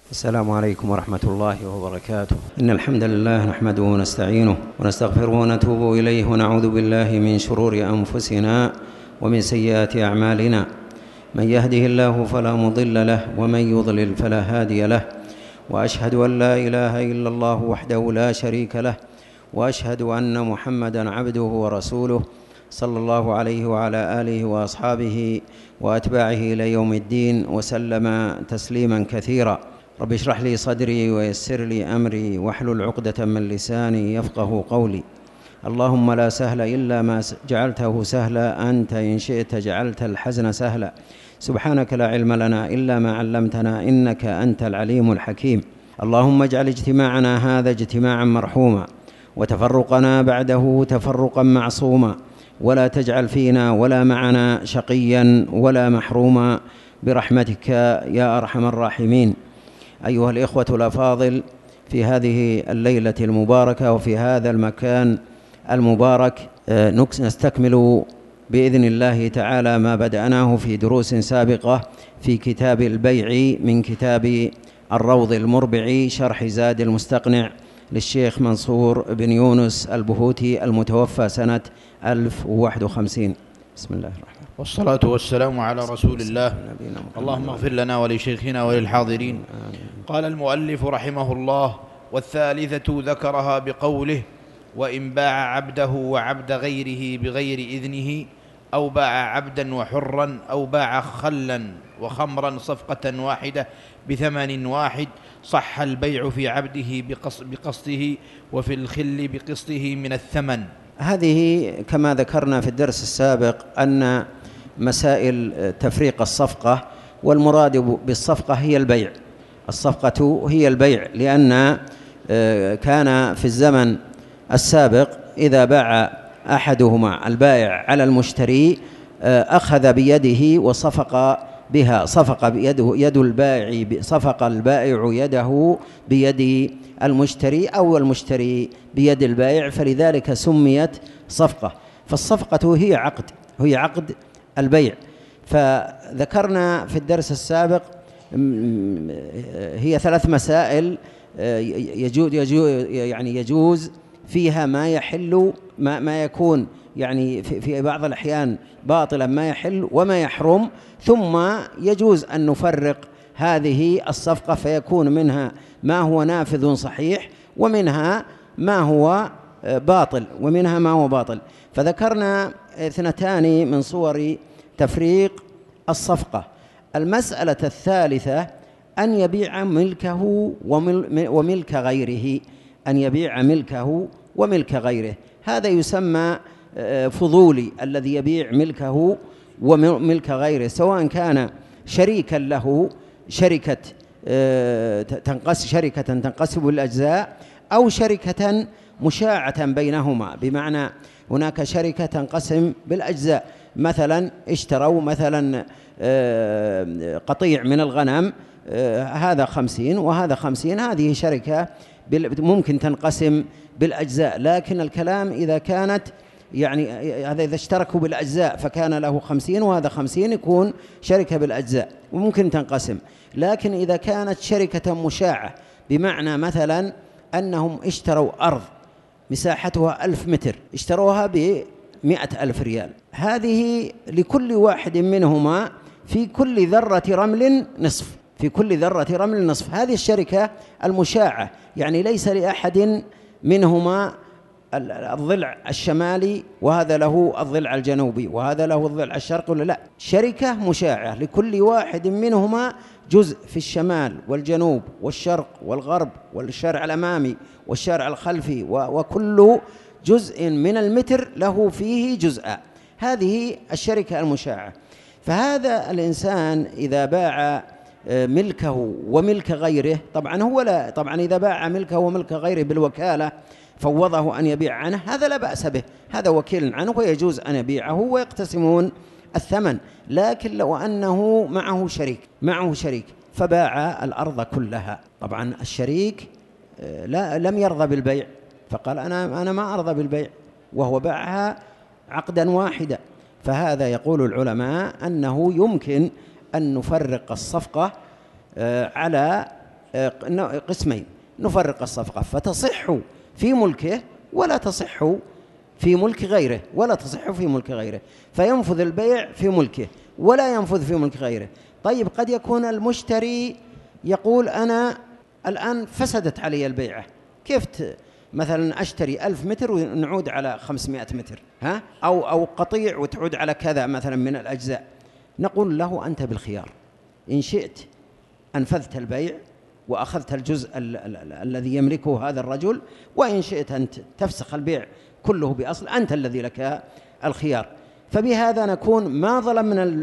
السلام عليكم ورحمة الله وبركاته. إن الحمد لله نحمده ونستعينه ونستغفره ونتوب إليه ونعوذ بالله من شرور أنفسنا ومن سيئات أعمالنا. من يهده الله فلا مضل له ومن يضلل فلا هادي له، وأشهد أن لا إله إلا الله وحده لا شريك له، وأشهد أن محمدًا عبده ورسوله صلى الله عليه وعلى آله وأصحابه وأتباعه إلى يوم الدين وسلم تسليمًا كثيرًا. رب اشرح لي صدري ويسر لي أمري واحلل عقدة من لساني يفقه قولي. اللهم لا سهل إلا ما جعلته سهلا، أنت إن شئت جعلت الحزن سهلا. سبحانك لا علم لنا إلا ما علمتنا إنك أنت العليم الحكيم. اللهم اجعل اجتماعنا هذا اجتماعا مرحوما، وتفرقنا بعده تفرقا معصوما، ولا تجعل فينا ولا معنا شقيا ولا محروما برحمتك يا أرحم الراحمين. أيها الإخوة الأفاضل، في هذه الليلة المباركة وفي هذا المكان المبارك نستكمل بإذن الله تعالى ما بدأناه في دروس سابقة في كتاب البيع من كتاب الروض المربع شرح زاد المستقنع للشيخ منصور بن يونس البهوتي المتوفى سنة 1051. بسم الله الرحمن الرحيم، والصلاة والسلام على رسول الله. اللهم اغفر لنا ولشيخنا وللحاضرين. قال المؤلف رحمه الله: والثالثة ذكرها بقوله: وإن باع عبده وعبد غيره بغير إذنه، أو باع عبدا وحرا، أو باع خلا وخمرا صفقة واحدة بثمن واحد، صح البيع في عبده بقسطه وفي الخل بقسطه من الثمن. هذه كما ذكرنا في الدرس السابق أن مسائل تفريق الصفقة، والمراد بالصفقة هي البيع. الصفقة هي البيع، لأن كان في الزمن السابق إذا باع أحدهما البائع على المشتري أخذ بيده وصفق بها، صفق بيده يد البائع، صفق البائع يده بيد المشتري أو المشتري بيد البائع، فلذلك سميت صفقة. فالصفقة هي عقد البيع. فذكرنا في الدرس السابق هي 3 مسائل يجوز فيها ما يحل ما يكون يعني في بعض الأحيان باطلا، ما يحل وما يحرم، ثم يجوز أن نفرق هذه الصفقة فيكون منها ما هو نافذ صحيح ومنها ما هو باطل فذكرنا 2 من صور تفريق الصفقة. المسألة الثالثة أن يبيع ملكه وملك غيره، أن يبيع ملكه وملك غيره. هذا يسمى فضولي، الذي يبيع ملكه وملك غيره، سواء كان شريكا له، شركة تنقسم بالأجزاء، أو شركة مشاعة بينهما، بمعنى هناك شركة تنقسم بالأجزاء، مثلا اشتروا مثلا قطيع من الغنم، هذا 50 وهذا 50، هذه شركة ممكن تنقسم بالأجزاء. لكن الكلام إذا كانت يعني هذا إذا اشتركوا بالأجزاء فكان له 50 وهذا 50، يكون شركة بالأجزاء وممكن تنقسم. لكن إذا كانت شركة مشاعة، بمعنى مثلا أنهم اشتروا أرض مساحتها 1000 متر، اشتروها ب100,000 ريال، هذه لكل واحد منهما في كل ذرة رمل نصف، هذه الشركة المشاعة، يعني ليس لأحد منهما الضلع الشمالي وهذا له الضلع الجنوبي وهذا له الضلع الشرقي، لا، شركة مشاعة لكل واحد منهما جزء في الشمال والجنوب والشرق والغرب والشارع الأمامي والشارع الخلفي، وكل جزء من المتر له فيه جزء، هذه الشركة المشاعة. فهذا الإنسان إذا باع ملكه وملك غيره، طبعا إذا باع ملكه وملك غيره بالوكالة فوضه أن يبيع عنه، هذا لا بأس به، هذا وكيل عنه ويجوز أن يبيعه ويقتسمون الثمن. لكن لو أنه معه شريك فباع الأرض كلها، طبعا الشريك لم يرضى بالبيع، فقال أنا ما أرضى بالبيع، وهو باعها عقدا واحدا، فهذا يقول العلماء أنه يمكن أن نفرق الصفقة على قسمين، نفرق الصفقة فتصح في ملكه ولا تصح في ملك غيره، ولا تصح في ملك غيره، فينفذ البيع في ملكه ولا ينفذ في ملك غيره. طيب قد يكون المشتري يقول أنا الآن فسدت علي البيعة، كيف مثلا أشتري 1000 متر ونعود على 500 متر، أو قطيع وتعود على كذا مثلا من الأجزاء. نقول له أنت بالخيار، إن شئت أنفذت البيع وأخذت الجزء الذي يملكه هذا الرجل، وإن شئت أن تفسخ البيع كله بأصل، أنت الذي لك الخيار. فبهذا نكون ما ظلمنا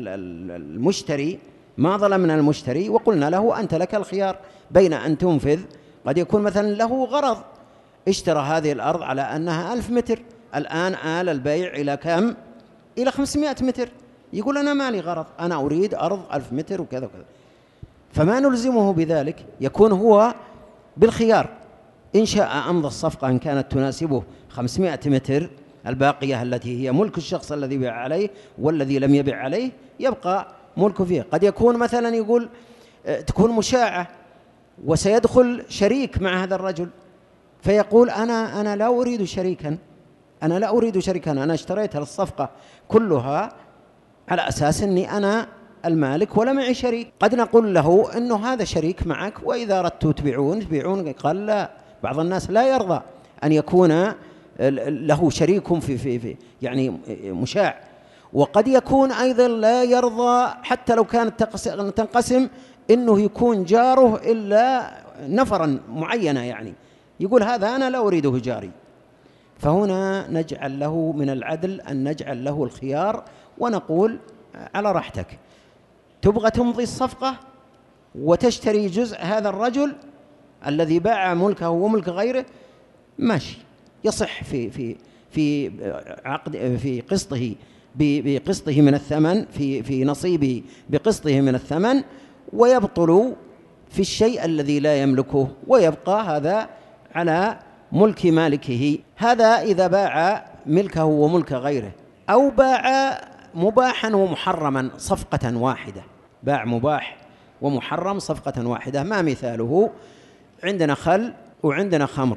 المشتري وقلنا له أنت لك الخيار بين أن تنفذ. قد يكون مثلا له غرض، اشترى هذه الأرض على أنها 1000 متر، الآن آل البيع إلى كم؟ إلى 500 متر، يقول أنا ما لي غرض، أنا أريد أرض 1000 متر وكذا وكذا، فما نلزمه بذلك، يكون هو بالخيار. إن شاء أمضى الصفقة إن كانت تناسبه 500 متر، الباقية التي هي ملك الشخص الذي بيع عليه والذي لم يبيع عليه يبقى ملكه فيه. قد يكون مثلا يقول تكون مشاعة وسيدخل شريك مع هذا الرجل، فيقول أنا لا أريد شريكا، أنا اشتريت الصفقة كلها على أساس أني أنا المالك ولا معي شريك. قد نقول له أنه هذا شريك معك، وإذا أردتوا تبيعون. قال لا، بعض الناس لا يرضى أن يكون له شريك في يعني مشاع، وقد يكون أيضا لا يرضى حتى لو كانت تنقسم إنه يكون جاره إلا نفرا معينة، يعني يقول هذا أنا لا أريده جاري. فهنا نجعل له من العدل أن نجعل له الخيار ونقول على راحتك، تبغى تمضي الصفقة وتشتري جزء هذا الرجل الذي باع ملكه وملك غيره، ماشي، يصح في عقد في قسطه بقسطه من الثمن، في نصيبه بقسطه من الثمن، ويبطل في الشيء الذي لا يملكه، ويبقى هذا على ملك مالكه. هذا إذا باع ملكه وملك غيره، أو باع مباحا ومحرما صفقة واحدة، باع مباح ومحرم صفقة واحدة. ما مثاله؟ عندنا خل وعندنا خمر،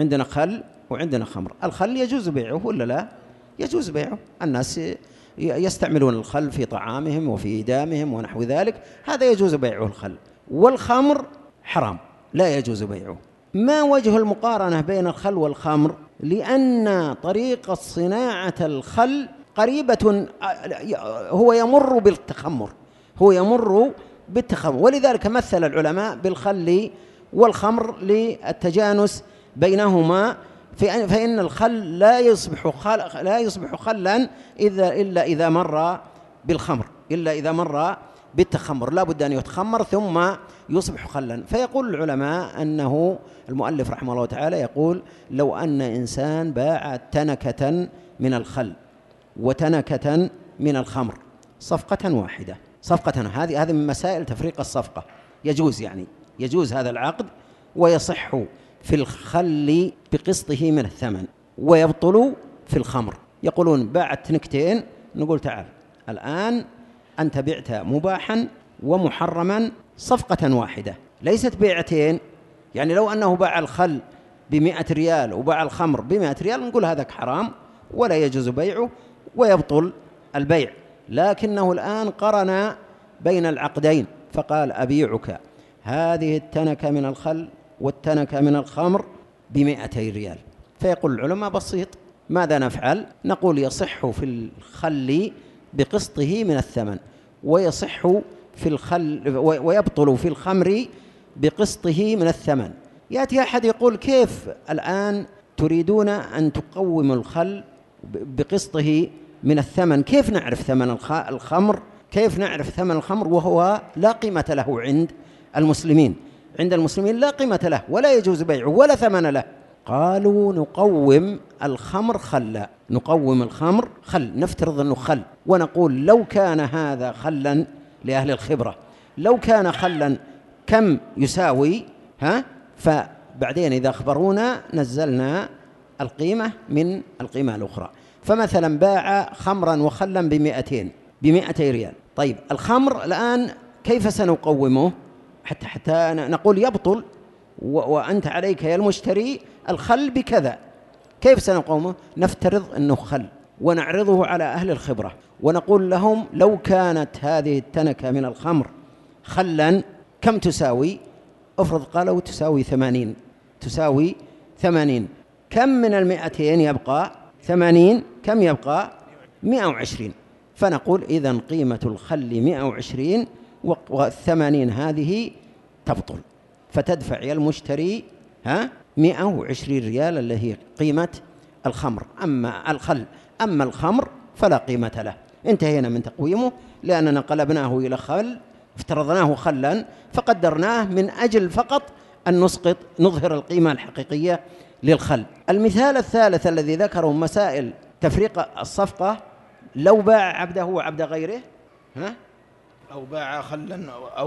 الخل يجوز بيعه ولا لا؟ يجوز بيعه، الناس يستعملون الخل في طعامهم وفي إدامهم ونحو ذلك، هذا يجوز بيعه الخل. والخمر حرام لا يجوز بيعه. ما وجه المقارنة بين الخل والخمر؟ لأن طريقة صناعة الخل قريبة، هو يمر بالتخمر، ولذلك مثل العلماء بالخل والخمر للتجانس بينهما، فإن الخل لا يصبح خلا إلا إذا مر بالخمر، إلا إذا مر بالتخمر، لا بد أن يتخمر ثم يصبح خلا. فيقول العلماء أنه المؤلف رحمه الله تعالى يقول لو أن إنسان باع تنكة من الخل وتنكة من الخمر صفقة واحدة، هذه من مسائل تفريق الصفقة، يجوز هذا العقد، ويصح في الخل بقسطه من الثمن، ويبطل في الخمر. يقولون باعت تنكتين، نقول تعال الآن أنت بعت مباحا ومحرما صفقة واحدة، ليست بيعتين. يعني لو أنه باع الخل ب100 ريال وباع الخمر ب100 ريال، نقول هذا حرام ولا يجوز بيعه ويبطل البيع. لكنه الآن قرن بين العقدين، فقال أبيعك هذه التنكة من الخل والتنكة من الخمر ب200 ريال. فيقول العلماء بسيط، ماذا نفعل؟ نقول يصح في الخل بقسطه من الثمن، ويصح في الخل ويبطل في الخمر بقسطه من الثمن. يأتي أحد يقول كيف الآن تريدون أن تقوموا الخل بقسطه من الثمن؟ كيف نعرف ثمن الخمر؟ كيف نعرف ثمن الخمر وهو لا قيمة له عند المسلمين؟ عند المسلمين لا قيمة له ولا يجوز بيعه ولا ثمن له. قالوا نقوم الخمر خلا، نفترض أنه خل، ونقول لو كان هذا خلا لأهل الخبرة، لو كان خلا كم يساوي؟ فبعدين إذا أخبرونا نزلنا القيمة من القيمة الأخرى. فمثلا باع خمرا وخلا ب200 ريال. طيب الخمر الآن كيف سنقومه؟ حتى نقول يبطل وأنت عليك يا المشتري الخل بكذا. كيف سنقومه؟ نفترض أنه خل ونعرضه على أهل الخبرة ونقول لهم لو كانت هذه التنكة من الخمر خلا كم تساوي؟ أفرض قالوا تساوي 80. تساوي 80. كم من 200 يبقى 80؟ كم يبقى 120. فنقول إذن قيمة الخل 120 و80 هذه تبطل، فتدفع يا المشتري 120 ريال اللي هي قيمة الخمر. أما الخل أما الخمر فلا قيمة له. انتهينا من تقويمه لأننا قلبناه إلى خل، افترضناه خلا فقدرناه من أجل فقط أن نظهر القيمة الحقيقية للخل. المثال الثالث الذي ذكره مسائل تفريق الصفقة: لو باع عبده وعبد غيره أو باع خلا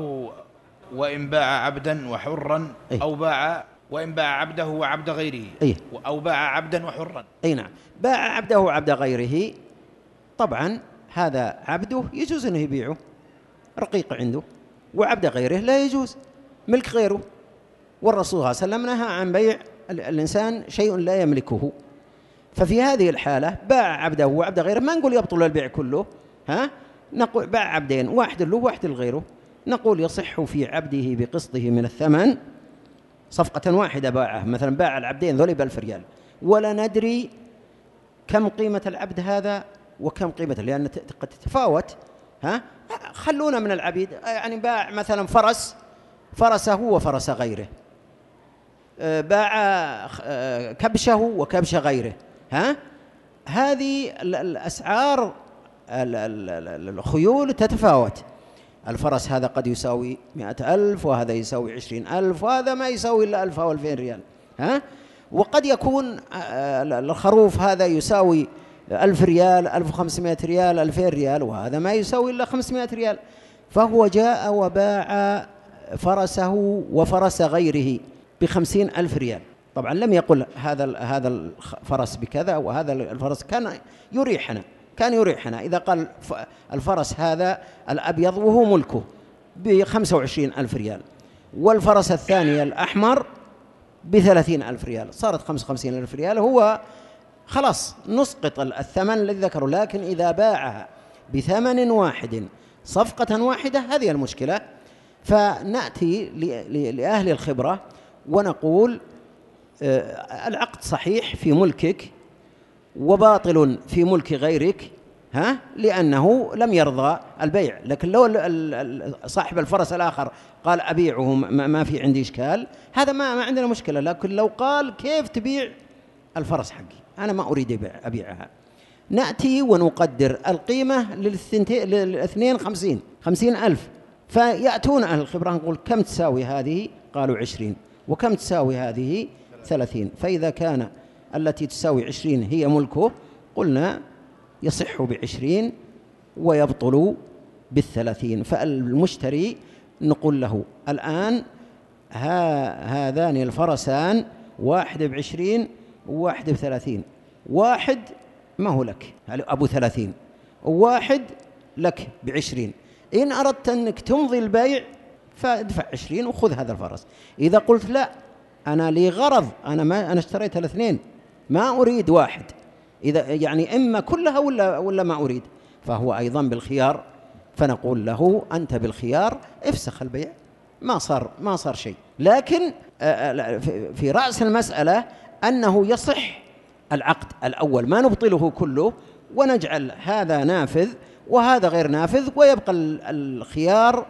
وإن باع عبدا وحرا أو وإن باع عبده وعبد غيره أو باع عبدا وحرا. أي نعم، باع عبده وعبد غيره. طبعا هذا عبده يجوز أنه يبيعه رقيق عنده، وعبد غيره لا يجوز ملك غيره، والرسول صلى الله عليه وسلم نهى عن بيع الإنسان شيء لا يملكه. ففي هذه الحالة باع عبده وعبد غيره، ما نقول يبطل البيع كله، نقول باع عبدين، واحد له واحد لغيره، نقول يصح في عبده بقسطه من الثمن. صفقة واحدة باعه، مثلا باع العبدين ذولي ب1000 ريال، ولا ندري كم قيمة العبد هذا وكم قيمته، لأن قد تتفاوت. خلونا من العبيد، يعني باع مثلا فرسه وفرس غيره، باع كبشه وكبش غيره. هذه الأسعار الخيول تتفاوت. الفرس هذا قد يساوي 100,000 وهذا يساوي 20,000 وهذا ما يساوي إلا 1000 أو 2000 ريال. وقد يكون الخروف هذا يساوي 1000 ريال 1500 ريال 2000 ريال وهذا ما يساوي إلا 500 ريال. فهو جاء وباع فرسه وفرس غيره ب50,000 ريال. طبعا لم يقل هذا الفرس بكذا وهذا الفرس. كان يريحنا إذا قال الفرس هذا الأبيض وهو ملكه ب25,000 ريال، والفرس الثاني الأحمر ب30,000 ريال، صارت 55,000 ريال. هو خلاص نسقط الثمن الذي ذكره. لكن إذا باعها بثمن واحد صفقة واحدة هذه المشكلة. فنأتي لأهل الخبرة ونقول العقد صحيح في ملكك وباطل في ملك غيرك، لأنه لم يرضى البيع. لكن لو صاحب الفرس الآخر قال أبيعه ما في عندي إشكال، هذا ما عندنا مشكلة. لكن لو قال كيف تبيع الفرس حقي، أنا ما أريد أبيعها، نأتي ونقدر القيمة للاثنين 50,000. فيأتون أهل الخبرة نقول كم تساوي هذه؟ قالوا 20. وكم تساوي هذه؟ 30. فإذا كان التي تساوي 20 هي ملكه قلنا يصح ب20 ويبطل ب30. فالمشتري نقول له الآن هذان الفرسان، واحد ب20 وواحد ب30. واحد ما هو لك أبو 30، وواحد لك ب20. إن أردت أنك تمضي البيع فادفع 20 وخذ هذا الفرس. إذا قلت لا أنا لي غرض، أنا اشتريت الاثنين ما أريد واحد، إذا يعني إما كلها ولا ما أريد، فهو أيضا بالخيار. فنقول له أنت بالخيار، افسخ البيع، ما صار شيء. لكن في رأس المسألة أنه يصح العقد الأول، ما نبطله كله ونجعل هذا نافذ وهذا غير نافذ، ويبقى الخيار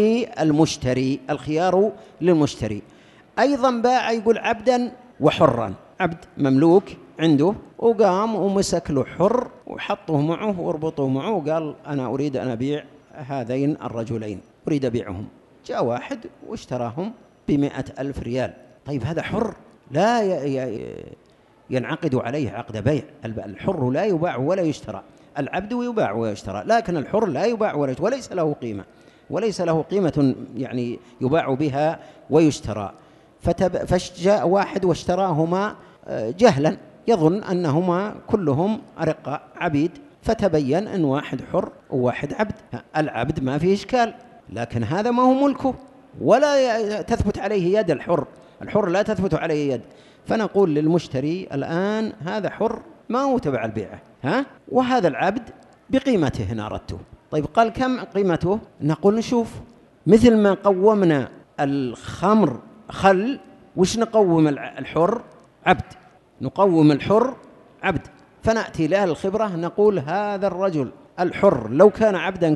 للمشتري. أيضا باع يقول عبدا وحرا، عبد مملوك عنده وقام ومسك له حر وحطه معه وربطه معه وقال أنا أريد أن أبيع هذين الرجلين، أريد أبيعهم. جاء واحد واشتراهم ب100,000 ريال. طيب هذا حر لا ينعقد عليه عقد بيع. الحر لا يباع ولا يشترى، العبد يباع ويشترى، لكن الحر لا يباع ولا يشترى، وليس له قيمة يعني يباع بها ويشترى. فجاء واحد واشتراهما جهلا، يظن أنهما كلهم أرقاء عبيد، فتبين أن واحد حر وواحد عبد. العبد ما فيه إشكال، لكن هذا ما هو ملكه، ولا تثبت عليه يد الحر لا تثبت عليه يد. فنقول للمشتري الآن هذا حر ما هو تبع البيعة، وهذا العبد بقيمته إن أردته. طيب قال كم قيمته؟ نقول نشوف، مثل ما قومنا الخمر خل، وش نقوم الحر؟ عبد. نقوم الحر عبد. فنأتي لأهل الخبرة نقول هذا الرجل الحر لو كان عبدا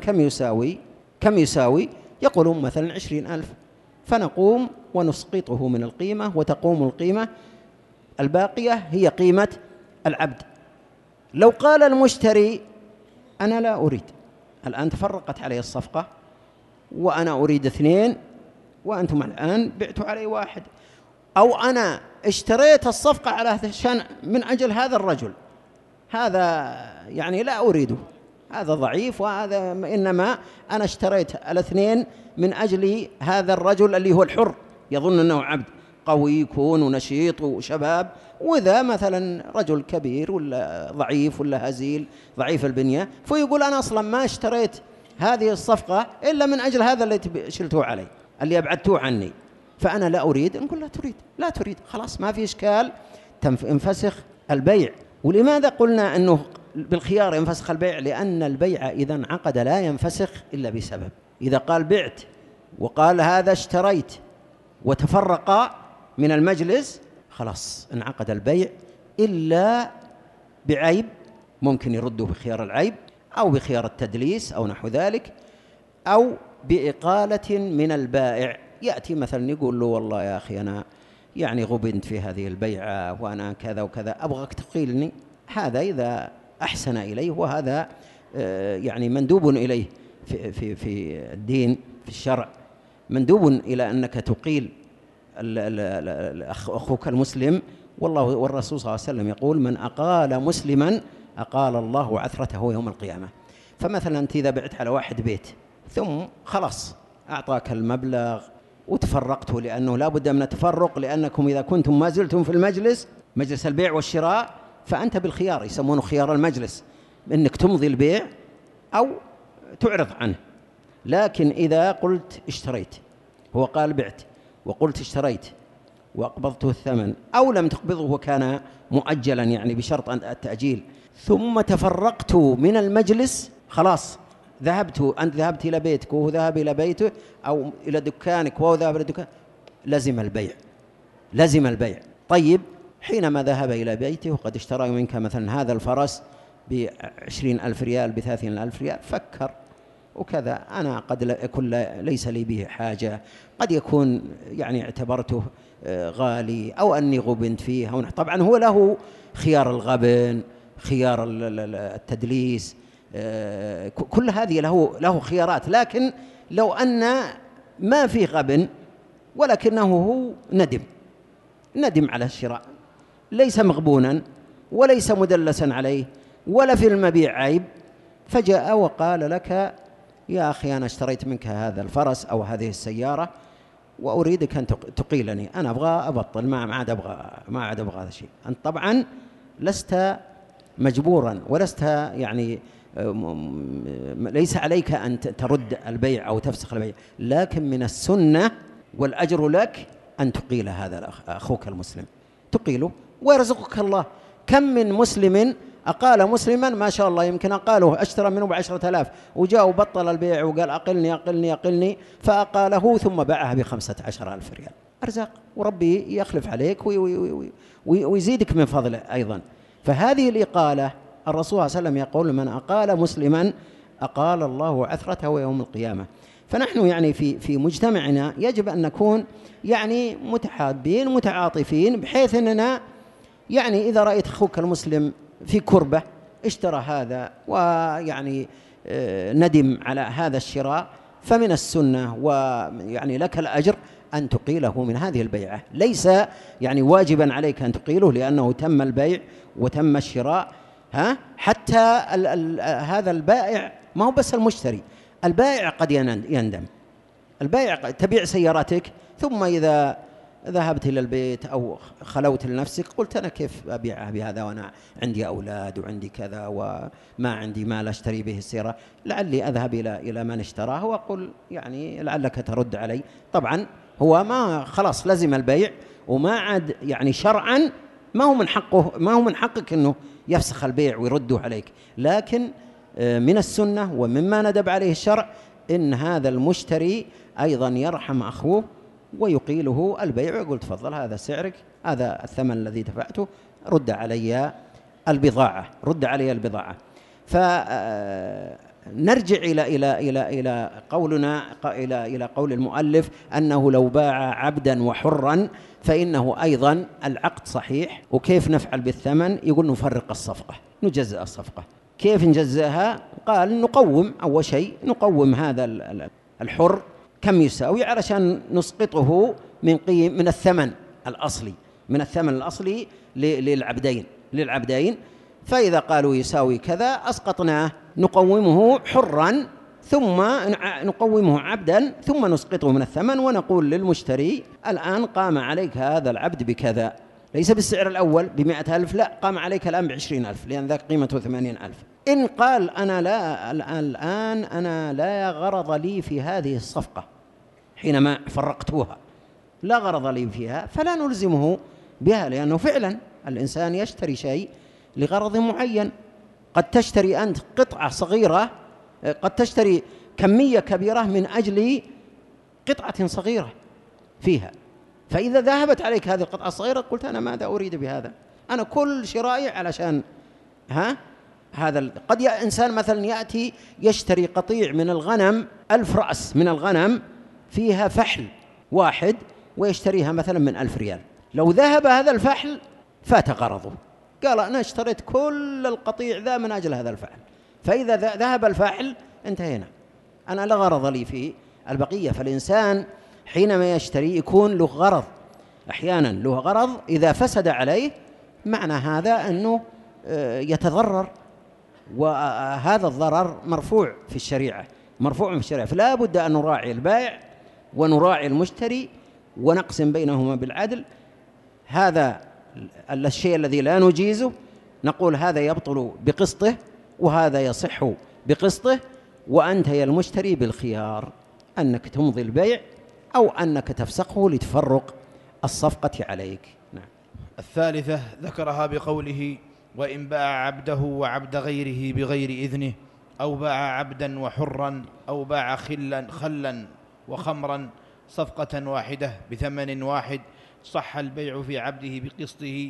كم يساوي؟ يقولون مثلا 20,000. فنقوم ونسقطه من القيمة، وتقوم القيمة الباقية هي قيمة العبد. لو قال المشتري أنا لا أريد، الآن تفرقت علي الصفقة وأنا أريد 2 وأنتم الآن بعتوا علي 1، أو أنا اشتريت الصفقة علشان من أجل هذا الرجل، هذا يعني لا أريده، هذا ضعيف، وهذا إنما أنا اشتريت 2 من أجل هذا الرجل اللي هو الحر، يظن أنه عبد قوي يكون ونشيط وشباب، وإذا مثلا رجل كبير ولا ضعيف ولا هزيل ضعيف البنية، فيقول أنا أصلا ما اشتريت هذه الصفقة إلا من أجل هذا اللي شلته علي، اللي أبعدته عني، فأنا لا أريد. نقول لا تريد خلاص، ما في إشكال، ينفسخ البيع. ولماذا قلنا أنه بالخيار ينفسخ البيع؟ لأن البيع إذا انعقد لا ينفسخ إلا بسبب. إذا قال بعت وقال هذا اشتريت وتفرقا من المجلس، خلاص انعقد البيع، إلا بعيب ممكن يرده بخيار العيب أو بخيار التدليس أو نحو ذلك، أو بإقالة من البائع. يأتي مثلا يقول له والله يا أخي أنا يعني غبنت في هذه البيعة وأنا كذا وكذا، أبغاك تقيلني. هذا إذا أحسن إليه، وهذا يعني مندوب إليه في الدين، في الشرع، مندوب إلى أنك تقيل أخوك المسلم. والرسول صلى الله عليه وسلم يقول من أقال مسلما أقال الله عثرته يوم القيامة. فمثلا أنت إذا بعت على واحد بيت ثم خلاص أعطاك المبلغ وتفرقته، لأنه لا بد من التفرق، لأنكم إذا كنتم ما زلتم في مجلس البيع والشراء، فأنت بالخيار، يسمونه خيار المجلس، إنك تمضي البيع أو تعرض عنه. لكن إذا قلت اشتريت، هو قال بعت وقلت اشتريت وأقبضته الثمن، أو لم تقبضه وكان مؤجلا يعني بشرط التأجيل، ثم تفرقت من المجلس، خلاص أنت ذهبت إلى بيتك وهو ذهب إلى بيته، أو إلى دكانك وهو ذهب إلى دكانك، لزم البيع. طيب حينما ذهب إلى بيته وقد اشترى منك مثلا هذا الفرس ب20,000 ريال، ب30,000 ريال، فكر وكذا، أنا قد يكون ليس لي به حاجة، قد يكون يعني اعتبرته غالي، أو أني غبنت فيه، أو طبعا هو له خيار الغبن، خيار التدليس، كل هذه له خيارات. لكن لو أن ما في غبن ولكنه هو ندم على الشراء، ليس مغبونا وليس مدلسا عليه ولا في المبيع عيب، فجاء وقال لك يا أخي أنا اشتريت منك هذا الفرس أو هذه السيارة وأريدك أن تقيلني، أنا أبغى أبطل، ما عاد أبغى هذا الشيء. أنت طبعا لست مجبورا، ولست يعني ليس عليك أن ترد البيع أو تفسخ البيع، لكن من السنة والأجر لك أن تقيل هذا أخوك المسلم، تقيله ويرزقك الله. كم من مسلم أقال مسلما ما شاء الله، يمكن أقاله اشترى منه ب10,000 وجاء وبطل البيع وقال أقلني، فأقاله ثم باعها ب15,000 ريال. أرزاق، وربي يخلف عليك ويزيدك من فضله أيضا. فهذه الإقالة الرسول صلى الله عليه وسلم يقول من أقال مسلما أقال الله عثرته يوم القيامة. فنحن يعني في مجتمعنا يجب أن نكون يعني متحابين متعاطفين، بحيث أننا يعني إذا رأيت أخوك المسلم في كربة اشترى هذا ويعني ندم على هذا الشراء، فمن السنة ويعني لك الأجر أن تقيله من هذه البيعة. ليس يعني واجبا عليك أن تقيله لأنه تم البيع وتم الشراء، حتى هذا البائع ما هو بس المشتري، البائع قد يندم. البائع تبيع سيارتك ثم إذا ذهبت إلى البيت أو خلوت لنفسك، قلت أنا كيف أبيعها بهذا وأنا عندي أولاد وعندي كذا وما عندي مال أشتري به السيارة، لعلي أذهب إلى من اشتراه وأقول يعني لعلك ترد علي. طبعا هو ما خلاص لزم البيع وما عاد يعني شرعا ما هو من حقك أنه يفسخ البيع ويرده عليك، لكن من السنة ومما ندب عليه الشرع إن هذا المشتري أيضا يرحم أخوه ويقيله البيع ويقول تفضل هذا سعرك، هذا الثمن الذي دفعته، رد علي البضاعة. فنرجع إلى قولنا إلى قول المؤلف أنه لو باع عبدا وحرا فإنه أيضا العقد صحيح. وكيف نفعل بالثمن؟ يقول نفرق الصفقة، نجزأ الصفقة. كيف نجزأها؟ قال نقوم أول شيء، نقوم هذا الحر كم يساوي علشان نسقطه من الثمن الأصلي للعبدين. فإذا قالوا يساوي كذا أسقطناه، نقومه حرا ثم نقومه عبدا ثم نسقطه من الثمن ونقول للمشتري الآن قام عليك هذا العبد بكذا، ليس بالسعر الأول ب100,000، لا، قام عليك الآن ب20,000 لأن ذاك قيمته 80,000. إن قال أنا لا غرض لي في هذه الصفقة حينما فرقتوها، لا غرض لي فيها، فلا نلزمه بها، لأنه فعلا الإنسان يشتري شيء لغرض معين. قد تشتري أنت قطعة صغيرة، قد تشتري كمية كبيرة من أجل قطعة صغيرة فيها، فإذا ذهبت عليك هذه القطعة الصغيرة قلت أنا ماذا أريد بهذا؟ أنا كل شرائي علشان هذا. قد إنسان مثلا يأتي يشتري قطيع من الغنم 1000 رأس من الغنم فيها فحل واحد ويشتريها مثلا من 1000 ريال، لو ذهب هذا الفحل فات غرضه، قال أنا اشتريت كل القطيع ذا من أجل هذا الفحل، فإذا ذهب الفحل انتهينا، أنا لا غرض لي في البقية. فالإنسان حينما يشتري يكون له غرض، أحيانا له غرض إذا فسد عليه معنى هذا أنه يتضرر، وهذا الضرر مرفوع في الشريعة، فلا بد أن نراعي البائع ونراعي المشتري ونقسم بينهما بالعدل. هذا الشيء الذي لا نجيزه نقول هذا يبطل بقسطه وهذا يصح بقسطه، وأنت يا المشتري بالخيار أنك تمضي البيع أو أنك تفسخه لتفرق الصفقة عليك. نعم. الثالثة ذكرها بقوله وإن باع عبده وعبد غيره بغير إذنه، أو باع عبدا وحرا، أو باع خلا وخمرا صفقة واحدة بثمن واحد، صح البيع في عبده بقسطه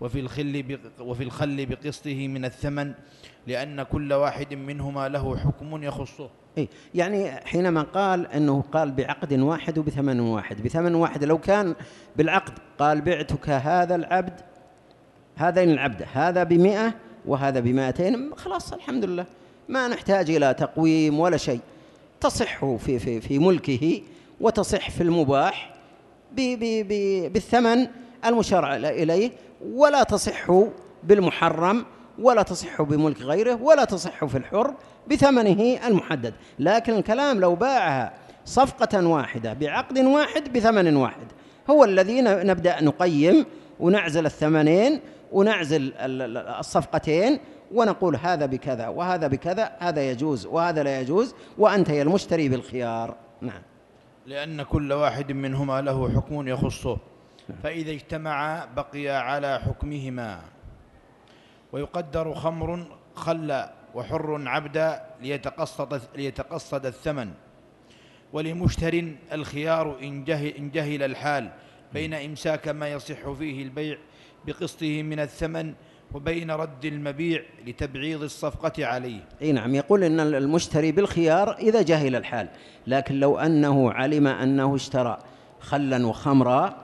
وفي الخل بقسطه من الثمن، لأن كل واحد منهما له حكم يخصه. يعني حينما قال أنه قال بعقد واحد وبثمن واحد، لو كان بالعقد قال بعتك هذا العبد، هذين العبد، هذا ب100 وهذا ب200، خلاص الحمد لله ما نحتاج إلى تقويم ولا شيء، تصح في ملكه وتصح في المباح بالثمن المشرع إليه، ولا تصح بالمحرم ولا تصح بملك غيره ولا تصح في الحر بثمنه المحدد. لكن الكلام لو باعها صفقة واحدة بعقد واحد بثمن واحد هو الذي نبدأ نقيم ونعزل الثمنين ونعزل الصفقتين ونقول هذا بكذا وهذا بكذا، هذا يجوز وهذا لا يجوز، وأنت يا المشتري بالخيار. نعم. لأن كل واحد منهما له حكم يخصه، فإذا اجتمعا بقيا على حكمهما. ويقدر خمر خل وحر عبدا ليتقصد الثمن، ولمشتر الخيار إن جهل الحال بين إمساك ما يصح فيه البيع بقسطه من الثمن وبين رد المبيع لتبعيض الصفقة عليه. نعم. يقول إن المشتري بالخيار إذا جهل الحال، لكن لو أنه علم أنه اشترى خلا وخمرا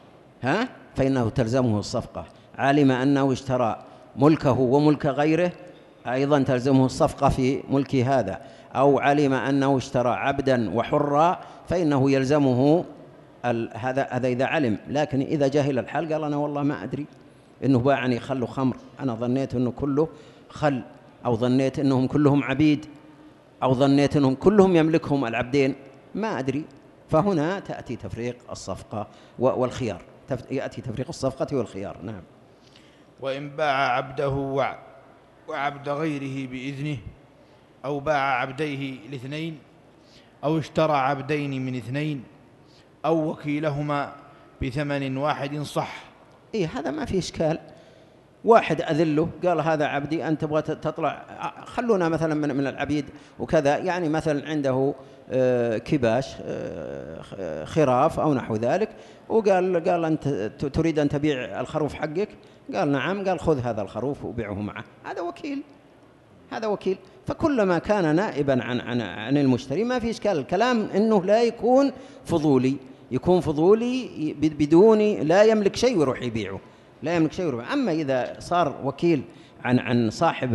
فإنه تلزمه الصفقة. علم أنه اشترى ملكه وملك غيره أيضا تلزمه الصفقة في ملك هذا، أو علم أنه اشترى عبدا وحرا فإنه يلزمه هذا إذا علم. لكن إذا جهل الحال قال أنا والله ما أدري إنه باعني خل وخمر، أنا ظنيت إنه كله خل، أو ظنيت إنهم كلهم عبيد، أو ظنيت إنهم كلهم يملكهم العبدين، ما أدري، فهنا تأتي تفريق الصفقة والخيار، يأتي تفريق الصفقة والخيار. نعم. وإن باع عبده وعبد غيره بإذنه، أو باع عبديه الاثنين، أو اشترى عبدين من اثنين، أو وكيلهما بثمن واحد صح. هذا ما في إشكال. واحد أذله قال هذا عبدي، أنت تبغى تطلع، خلونا مثلا من العبيد وكذا، يعني مثلا عنده كباش خراف أو نحو ذلك، وقال أنت تريد أن تبيع الخروف حقك؟ قال نعم. قال خذ هذا الخروف وبيعه معه. هذا وكيل. فكلما كان نائبا عن المشتري ما في إشكال. الكلام إنه لا يكون فضولي، يكون فضولي بدون لا يملك شيء ويروح يبيعه، لا يملك شيء ويروح. أما إذا صار وكيل عن صاحب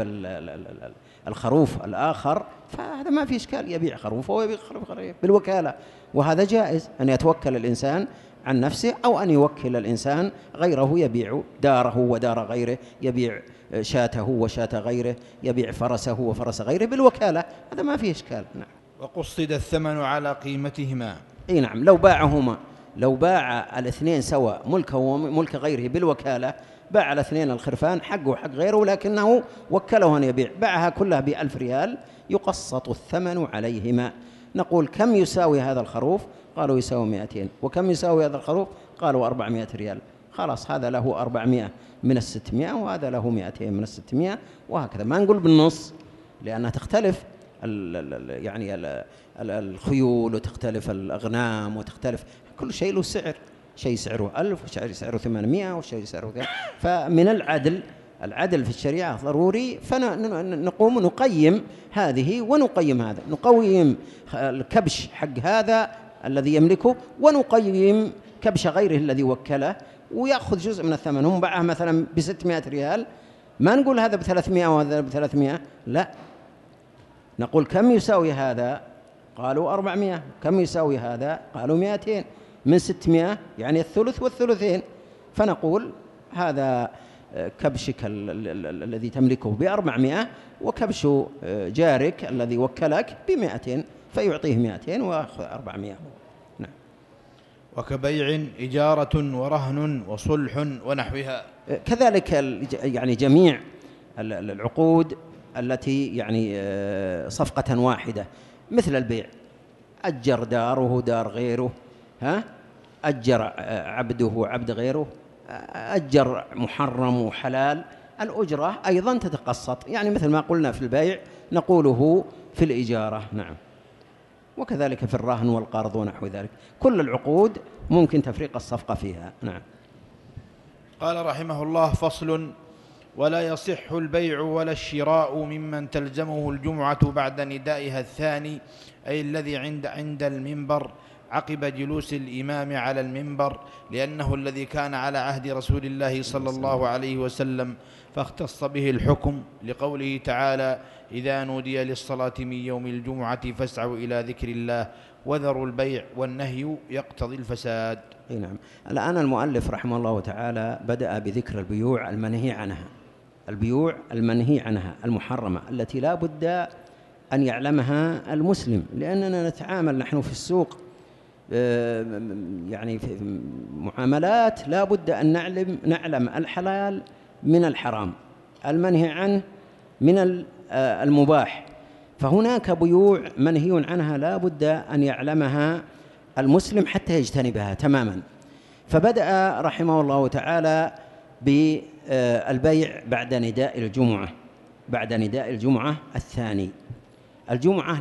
الخروف الآخر فهذا ما في إشكال، يبيع خروف ويبيع خروف غيره بالوكالة، وهذا جائز أن يتوكل الإنسان عن نفسه، أو أن يوكل الإنسان غيره يبيع داره ودار غيره، يبيع شاته وشاة غيره، يبيع فرسه وفرس غيره بالوكالة، هذا ما فيه إشكال. نعم. وقصد الثمن على قيمتهما. نعم. لو باع الاثنين سواء ملكه وملك غيره بالوكالة، باع الاثنين الخرفان حقه وحق غيره، ولكنه وكله أن يبيع، باعها كلها ب1000 ريال، يقسط الثمن عليهما. نقول كم يساوي هذا الخروف؟ قالوا يساوي 200. وكم يساوي هذا الخروف؟ قالوا 400 ريال. خلاص، هذا له 400 من 600، وهذا له 200 من 600، وهكذا. ما نقول بالنص، لأنها تختلف يعني الخيول، وتختلف الأغنام، وتختلف كل شيء له سعر، شيء سعره 1000 وشيء سعره 800 وشيء سعره كذا. فمن العدل في الشريعة ضروري، فنقوم نقيم هذه ونقيم هذا، نقيم الكبش حق هذا الذي يملكه، ونقيم كبش غيره الذي وكله، ويأخذ جزء من الثمن. هم باعه مثلا ب600 ريال، ما نقول هذا ب300 وهذا ب300، لا، نقول كم يساوي هذا؟ قالوا 400. كم يساوي هذا؟ قالوا 200 من 600، يعني الثلث والثلثين. فنقول هذا كبشك الذي تملكه ب400، وكبش جارك الذي وكلك ب200، فيعطيه 200 ويأخذ 400. نعم. وكبيع إجارة ورهن وصلح ونحوها. كذلك يعني جميع العقود التي يعني صفقة واحدة، مثل البيع، أجر داره دار غيره، أجر عبده عبد غيره، أجر محرم وحلال، الأجرة أيضا تتقسط، يعني مثل ما قلنا في البيع نقوله في الإجارة. نعم. وكذلك في الرهن والقرض ونحو ذلك، كل العقود ممكن تفريق الصفقة فيها. نعم. قال رحمه الله: فصل: ولا يصح البيع ولا الشراء ممن تلزمه الجمعة بعد ندائها الثاني، أي الذي عند المنبر عقب جلوس الإمام على المنبر، لأنه الذي كان على عهد رسول الله صلى الله عليه وسلم، فاختص به الحكم لقوله تعالى: إذا نودي للصلاة من يوم الجمعة فاسعوا إلى ذكر الله وذروا البيع، والنهي يقتضي الفساد. نعم. الآن المؤلف رحمه الله تعالى بدأ بذكر البيوع المنهي عنها، البيوع المنهي عنها المحرمة التي لا بد أن يعلمها المسلم، لأننا نتعامل نحن في السوق يعني في معاملات لا بد أن نعلم الحلال من الحرام، المنهي عنه من المباح. فهناك بيوع منهي عنها لا بد أن يعلمها المسلم حتى يجتنبها تماما. فبدأ رحمه الله تعالى بالبيع بعد نداء الجمعة، بعد نداء الجمعة الثاني. الجمعة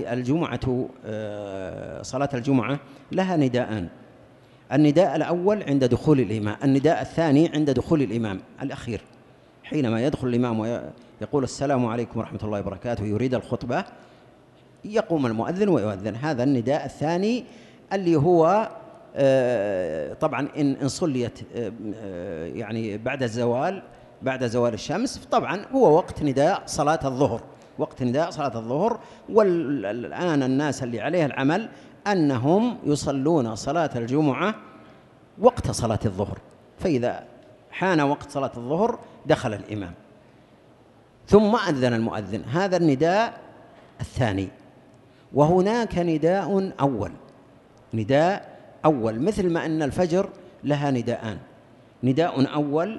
صلاة الجمعة لها نداءان: النداء الأول عند دخول الإمام، النداء الثاني عند دخول الإمام الأخير، حينما يدخل الإمام ويقول السلام عليكم ورحمة الله وبركاته يريد الخطبة، يقوم المؤذن ويؤذن. هذا النداء الثاني اللي هو طبعا إن صليت يعني بعد زوال الشمس، طبعا هو وقت نداء صلاة الظهر، وقت نداء صلاة الظهر. والآن الناس اللي عليه العمل أنهم يصلون صلاة الجمعة وقت صلاة الظهر، فإذا حان وقت صلاة الظهر دخل الإمام ثم أذن المؤذن. هذا النداء الثاني. وهناك نداء أول، نداء أول، مثل ما أن الفجر لها نداءان، نداء أول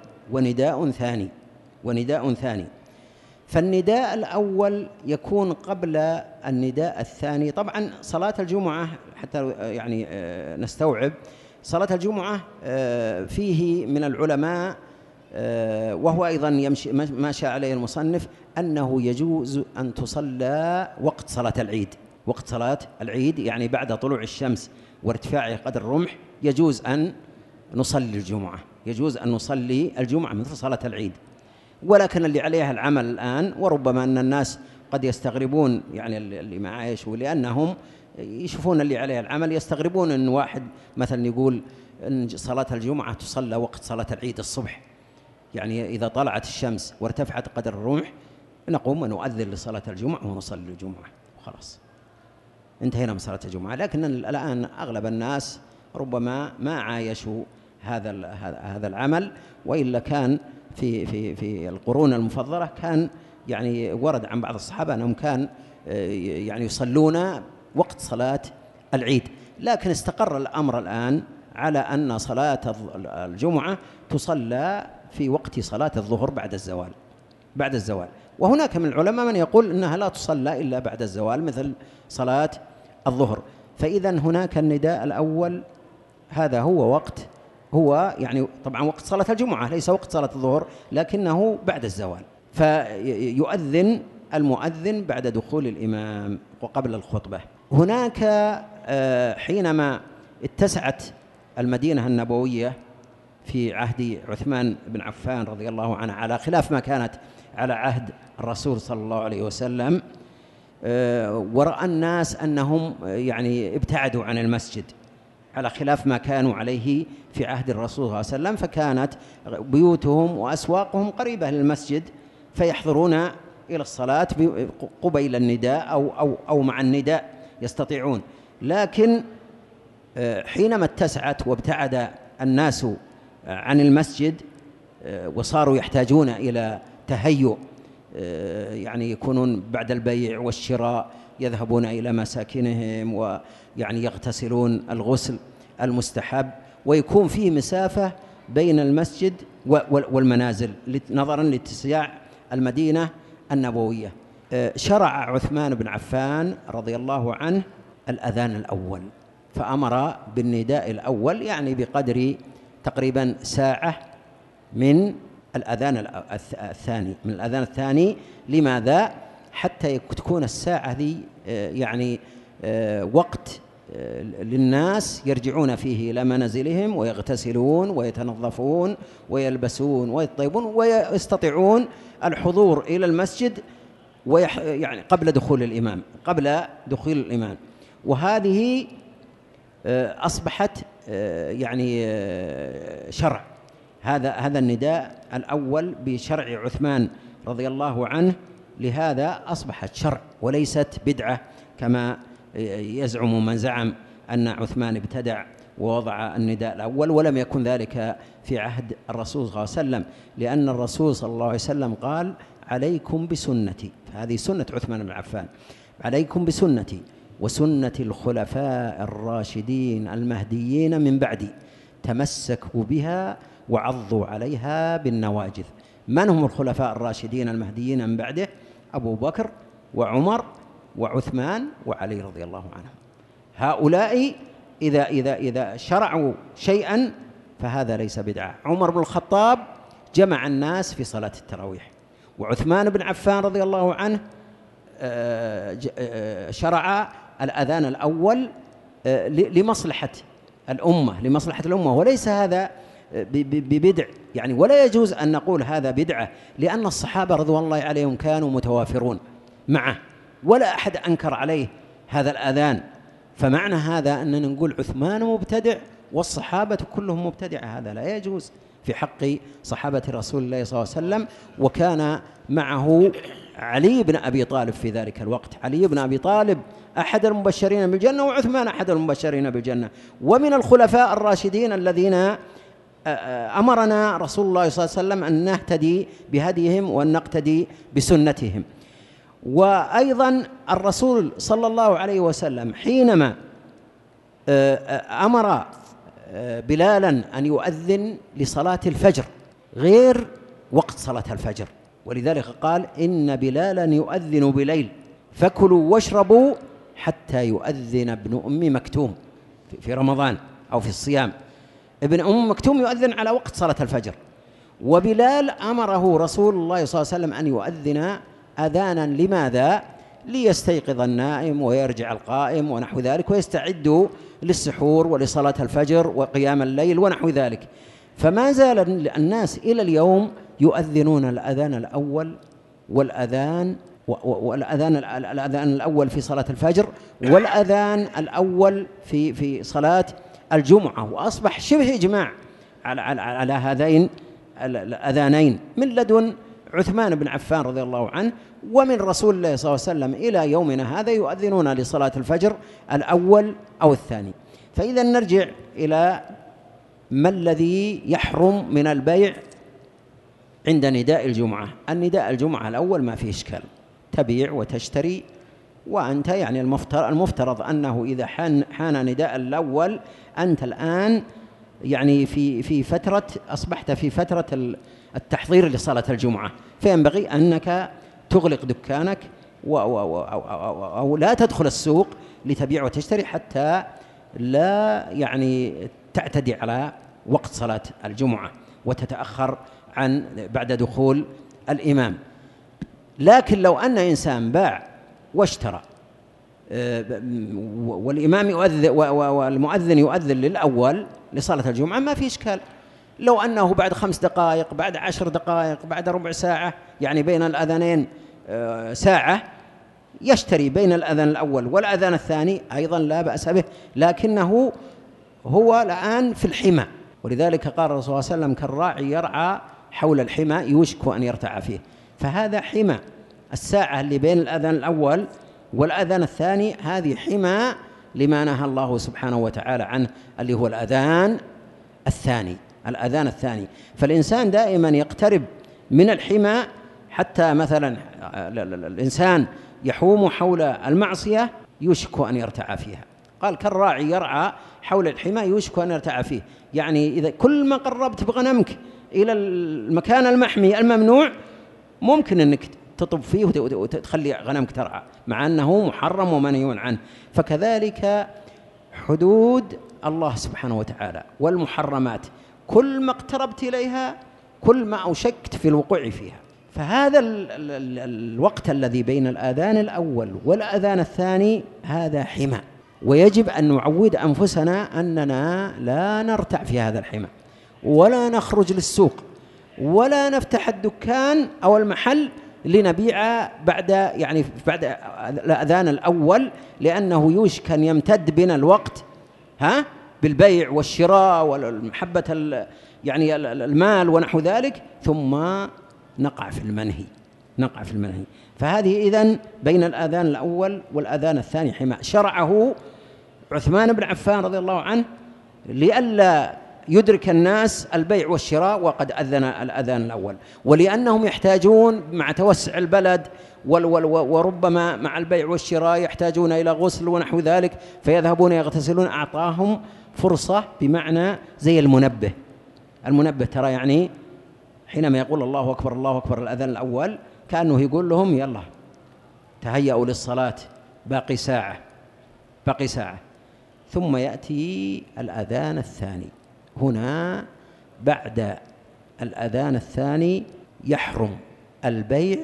ونداء ثاني. فالنداء الأول يكون قبل النداء الثاني. طبعا صلاة الجمعة حتى يعني نستوعب صلاة الجمعة فيه من العلماء وهو أيضا يمشي ما شاء عليه المصنف أنه يجوز أن تصلى وقت صلاة العيد. وقت صلاة العيد يعني بعد طلوع الشمس وارتفاع قدر الرمح يجوز أن نصلي الجمعة، يجوز أن نصلي الجمعة مثل صلاة العيد. ولكن اللي عليها العمل الآن، وربما أن الناس قد يستغربون يعني اللي ما عايشوا، لأنهم يشوفون اللي عليها العمل يستغربون أن واحد مثلا يقول أن صلاة الجمعة تصلى وقت صلاة العيد الصبح، يعني إذا طلعت الشمس وارتفعت قدر الرمح نقوم ونؤذن لصلاة الجمعة ونصلي الجمعة وخلاص انتهينا من صلاة الجمعة. لكن الآن أغلب الناس ربما ما عايشوا هذا العمل، وإلا كان في القرون المفضلة كان يعني ورد عن بعض الصحابة أنهم كان يعني يصلون وقت صلاة العيد. لكن استقر الأمر الآن على أن صلاة الجمعة تصلى في وقت صلاة الظهر بعد الزوال. وهناك من العلماء من يقول أنها لا تصلى إلا بعد الزوال مثل صلاة الظهر. فإذا هناك النداء الأول، هذا هو يعني طبعا وقت صلاة الجمعة، ليس وقت صلاة الظهر لكنه بعد الزوال. فيؤذن المؤذن بعد دخول الإمام وقبل الخطبة. هناك حينما اتسعت المدينة النبوية في عهد عثمان بن عفان رضي الله عنه، على خلاف ما كانت على عهد الرسول صلى الله عليه وسلم، ورأى الناس أنهم يعني ابتعدوا عن المسجد على خلاف ما كانوا عليه في عهد الرسول صلى الله عليه وسلم، فكانت بيوتهم وأسواقهم قريبة للمسجد فيحضرون إلى الصلاة قبيل النداء أو مع النداء يستطيعون. لكن حينما اتسعت وابتعد الناس عن المسجد وصاروا يحتاجون إلى تهيؤ، يعني يكونون بعد البيع والشراء يذهبون إلى مساكنهم ويعني يغتسلون الغسل المستحب، ويكون فيه مسافة بين المسجد والمنازل نظرا لاتساع المدينة النبوية. شرع عثمان بن عفان رضي الله عنه الأذان الأول، فأمر بالنداء الأول يعني بقدر تقريبا ساعة من الأذان الثاني. لماذا؟ حتى تكون الساعة ذي يعني وقت للناس يرجعون فيه إلى منازلهم ويغتسلون ويتنظفون ويلبسون ويطيبون ويستطيعون الحضور إلى المسجد يعني قبل دخول الإمام. وهذه أصبحت يعني شرع، هذا النداء الأول بشرع عثمان رضي الله عنه، لهذا أصبحت شرع وليست بدعة كما يزعم من زعم أن عثمان ابتدع ووضع النداء الأول، ولم يكن ذلك في عهد الرسول صلى الله عليه وسلم، لأن الرسول صلى الله عليه وسلم قال: عليكم بسنتي، هذه سنة عثمان بن عفان، عليكم بسنتي وسنة الخلفاء الراشدين المهديين من بعدي، تمسكوا بها وعضوا عليها بالنواجذ. من هم الخلفاء الراشدين المهديين من بعده؟ أبو بكر وعمر وعثمان وعلي رضي الله عنهم. هؤلاء إذا شرعوا شيئا فهذا ليس بدعة. عمر بن الخطاب جمع الناس في صلاة التراويح، وعثمان بن عفان رضي الله عنه شرع الأذان الأول لمصلحة الأمة، وليس هذا ببدع يعني، ولا يجوز أن نقول هذا بدعة، لأن الصحابة رضوان الله عليهم كانوا متوافرون معه ولا أحد أنكر عليه هذا الأذان. فمعنى هذا أننا نقول عثمان مبتدع والصحابة كلهم مبتدع، هذا لا يجوز في حق صحابة رسول الله صلى الله عليه وسلم. وكان معه علي بن أبي طالب في ذلك الوقت، علي بن أبي طالب أحد المبشرين بالجنة، وعثمان أحد المبشرين بالجنة، ومن الخلفاء الراشدين الذين أمرنا رسول الله صلى الله عليه وسلم أن نهتدي بهديهم وأن نقتدي بسنتهم. وأيضا الرسول صلى الله عليه وسلم حينما أمر بلالا أن يؤذن لصلاة الفجر غير وقت صلاة الفجر، ولذلك قال إن بلالا يؤذن بليل فكلوا واشربوا حتى يؤذن ابن أم مكتوم في رمضان أو في الصيام. ابن أم مكتوم يؤذن على وقت صلاة الفجر، وبلال أمره رسول الله صلى الله عليه وسلم أن يؤذن أذانا. لماذا؟ ليستيقظ النائم ويرجع القائم ونحو ذلك، ويستعدوا للسحور ولصلاة الفجر وقيام الليل ونحو ذلك. فما زال الناس إلى اليوم يؤذنون الأذان الأول الأذان الأول في صلاة الفجر، والأذان الأول في صلاة الجمعة، وأصبح شبه إجماع على هذين الأذانين من لدن عثمان بن عفان رضي الله عنه ومن رسول الله صلى الله عليه وسلم إلى يومنا هذا يؤذنون لصلاة الفجر الأول أو الثاني. فإذا نرجع إلى ما الذي يحرم من البيع عند نداء الجمعة. النداء الجمعة الأول ما فيه إشكال، تبيع وتشتري، وأنت يعني المفترض أنه إذا حان نداء الأول أنت الآن يعني في فترة، أصبحت في فترة التحضير لصلاة الجمعة، فينبغي أنك تغلق دكانك أو لا تدخل السوق لتبيع وتشتري حتى لا يعني تعتدي على وقت صلاة الجمعة وتتأخر عن بعد دخول الإمام. لكن لو أن إنسان باع واشترى والإمام يؤذن والمؤذن يؤذن للأول لصلاة الجمعة ما في إشكال. لو أنه بعد 5 دقائق، بعد 10 دقائق، بعد ربع ساعة، يعني بين الأذانين ساعة، يشتري بين الأذان الأول والأذان الثاني أيضا لا بأس به، لكنه هو الآن في الحمى. ولذلك قال الرسول صلى الله عليه وسلم كالراعي يرعى حول الحمى يوشك أن يرتع فيه. فهذا حمى، الساعة اللي بين الأذان الأول والأذان الثاني هذه حمى لما نهى الله سبحانه وتعالى عنه اللي هو الأذان الثاني. فالإنسان دائما يقترب من الحمى، حتى مثلا الإنسان يحوم حول المعصية يوشك أن يرتع فيها. قال كالراعي يرعى حول الحمى يوشك أن يرتع فيه، يعني إذا كل ما قربت بغنمك إلى المكان المحمي الممنوع ممكن أنك تطب فيه وتخلي غنمك ترعى، مع أنه محرم ومنهي عنه. فكذلك حدود الله سبحانه وتعالى والمحرمات كل ما اقتربت إليها كل ما أوشكت في الوقوع فيها. فهذا الوقت الذي بين الآذان الأول والآذان الثاني هذا حمى، ويجب أن نعود أنفسنا أننا لا نرتع في هذا الحمى، ولا نخرج للسوق، ولا نفتح الدكان أو المحل لنبيع بعد الأذان الأول، لأنه يوشك أن يمتد بنا الوقت بالبيع والشراء والمحبة يعني المال ونحو ذلك، ثم نقع في المنهي. فهذه إذن بين الآذان الأول والآذان الثاني حمى شرعه عثمان بن عفان رضي الله عنه لئلا يدرك الناس البيع والشراء وقد أذن الأذان الأول، ولأنهم يحتاجون مع توسع البلد وربما مع البيع والشراء يحتاجون إلى غسل ونحو ذلك فيذهبون يغتسلون. أعطاهم فرصة، بمعنى زي المنبه ترى، يعني حينما يقول الله أكبر الله أكبر الأذان الأول كأنه يقول لهم يلا تهيئوا للصلاة باقي ساعة. ثم يأتي الأذان الثاني. هنا بعد الأذان الثاني يحرم البيع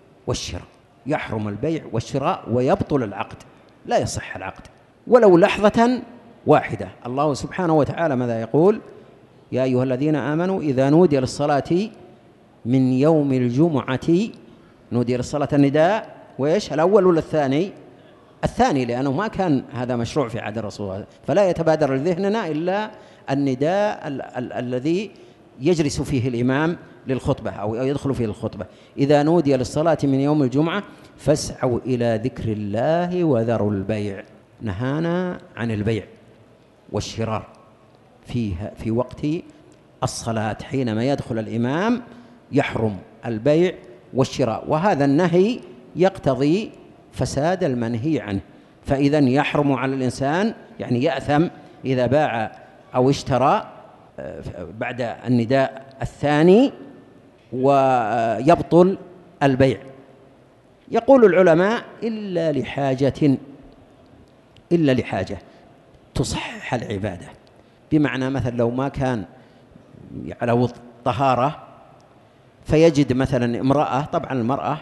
والشراء ويبطل العقد، لا يصح العقد ولو لحظة واحدة. الله سبحانه وتعالى ماذا يقول؟ يا أيها الذين آمنوا إذا نودي للصلاة من يوم الجمعة، نودي للصلاة النداء وإيش الأول ولا الثاني؟ الثاني، لأنه ما كان هذا مشروع في عهد الرسول، فلا يتبادر لذهننا إلا النداء الذي يجلس فيه الإمام للخطبة أو يدخل فيه الخطبة. إذا نودي للصلاة من يوم الجمعة فاسعوا إلى ذكر الله وذروا البيع. نهانا عن البيع والشراء في وقت الصلاة، حينما يدخل الإمام يحرم البيع والشراء، وهذا النهي يقتضي فساد المنهي عنه. فإذا يحرم على الإنسان يعني يأثم إذا باع أو اشترى بعد النداء الثاني ويبطل البيع. يقول العلماء إلا لحاجة تصحح العبادة، بمعنى مثلا لو ما كان على طهارة فيجد مثلا امرأة، طبعا المرأة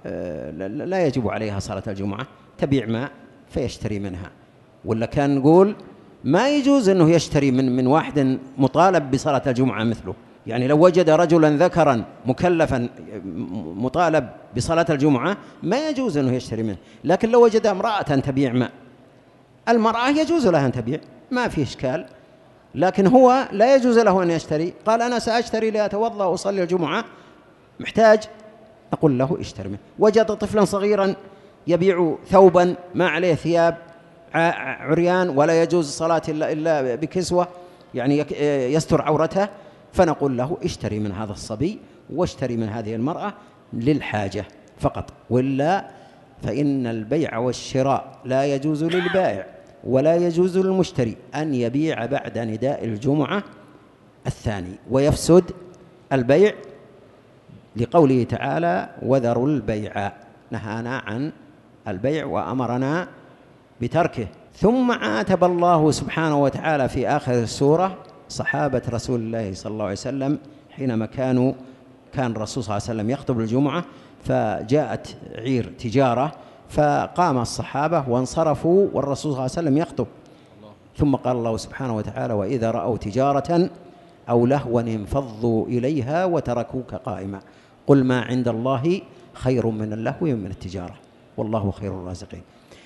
لا يجب عليها صلاة الجمعة، تبيع ماء فيشتري منها، ولا كان نقول ما يجوز أنه يشتري من واحد مطالب بصلاة الجمعة مثله. يعني لو وجد رجلا ذكرا مكلفا مطالب بصلاة الجمعة ما يجوز أنه يشتري منه، لكن لو وجد امرأة تبيع ماء، المرأة يجوز لها أن تبيع، ما في إشكال، لكن هو لا يجوز له أن يشتري. قال أنا سأشتري لأتوضأ وأصلي الجمعة، محتاج، أقول له اشتري منه. وجد طفلا صغيرا يبيع ثوبا ما عليه ثياب، عريان ولا يجوز الصلاة إلا بكسوة يعني يستر عورته، فنقول له اشتري من هذا الصبي واشتري من هذه المرأة للحاجة فقط، ولا فإن البيع والشراء لا يجوز للبائع ولا يجوز للمشتري أن يبيع بعد نداء الجمعة الثاني، ويفسد البيع لقوله تعالى وذروا البيع، نهانا عن البيع وأمرنا بتركه. ثم عاتب الله سبحانه وتعالى في آخر السورة صحابة رسول الله صلى الله عليه وسلم حينما كان الرسول صلى الله عليه وسلم يخطب الجمعة، فجاءت عير تجارة فقام الصحابة وانصرفوا والرسول صلى الله عليه وسلم يخطب، ثم قال الله سبحانه وتعالى وإذا رأوا تجارة أو لهوا انفضوا إليها وتركوك قائما قل ما عند الله خير من اللهو ومن التجارة والله خير الرازقين.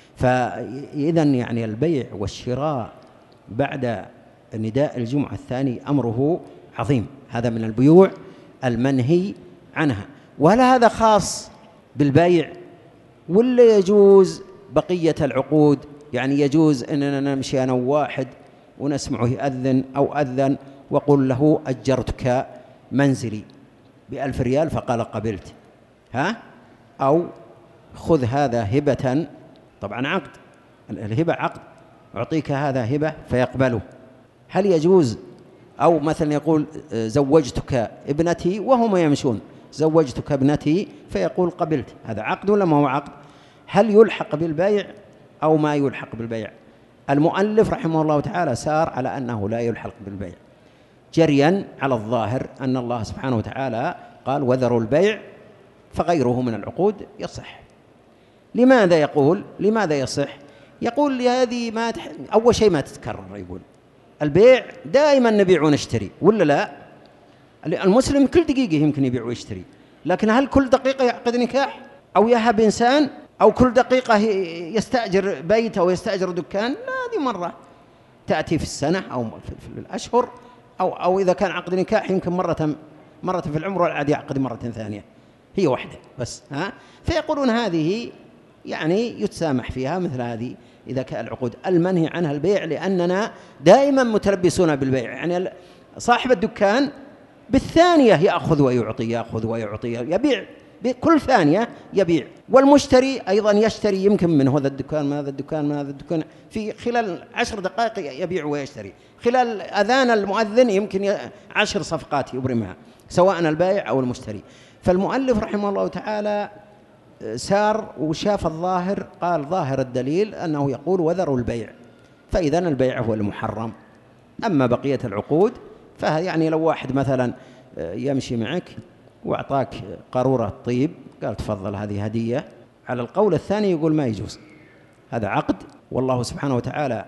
فإذا يعني البيع والشراء بعد نداء الجمعة الثاني أمره عظيم، هذا من البيوع المنهي عنها. وهل هذا خاص بالبيع ولا يجوز بقية العقود؟ يعني يجوز أننا نمشي أنا وواحد ونسمعه يأذن أو أذن وقل له أجرتك منزلي ب1000 ريال فقال قبلت، أو خذ هذا هبة، طبعا عقد، الهبة عقد، أعطيك هذا هبة فيقبله، هل يجوز؟ أو مثلا يقول زوجتك ابنتي وهم يمشون، زوجتك ابنتي فيقول قبلت، هذا عقد ولا ما هو عقد؟ هل يلحق بالبيع أو ما يلحق بالبيع؟ المؤلف رحمه الله تعالى سار على أنه لا يلحق بالبيع، جريا على الظاهر أن الله سبحانه وتعالى قال وذروا البيع فغيره من العقود يصح. لماذا يقول لماذا يصح؟ يقول هذه ما أول شيء ما تتكرر، يقول البيع دائما نبيع ونشتري ولا لا؟ المسلم كل دقيقة يمكن يبيع ويشتري، لكن هل كل دقيقة يعقد نكاح أو يهب إنسان أو كل دقيقة يستأجر بيت أو يستأجر دكان؟ لا، هذه مرة تأتي في السنة أو في الأشهر، أو إذا كان عقد نكاح يمكن مرة في العمر والعادي يعقد مرة ثانية، هي واحدة بس. فيقولون هذه يعني يتسامح فيها مثل هذه إذا كان العقود المنهي عنها البيع، لأننا دائما متلبسون بالبيع، يعني صاحب الدكان بالثانية يأخذ ويعطي يأخذ ويعطي، يبيع بكل ثانية يبيع، والمشتري أيضا يشتري يمكن من هذا الدكان من هذا الدكان من هذا الدكان، في خلال 10 دقائق يبيع ويشتري، خلال أذان المؤذن يمكن 10 صفقات يبرمها سواء البائع أو المشتري. فالمؤلف رحمه الله تعالى سار وشاف الظاهر، قال ظاهر الدليل أنه يقول وذروا البيع، فإذا البيع هو المحرم. أما بقية العقود فيعني لو واحد مثلا يمشي معك وأعطاك قارورة طيب قال تفضل هذه هدية، على القول الثاني يقول ما يجوز، هذا عقد، والله سبحانه وتعالى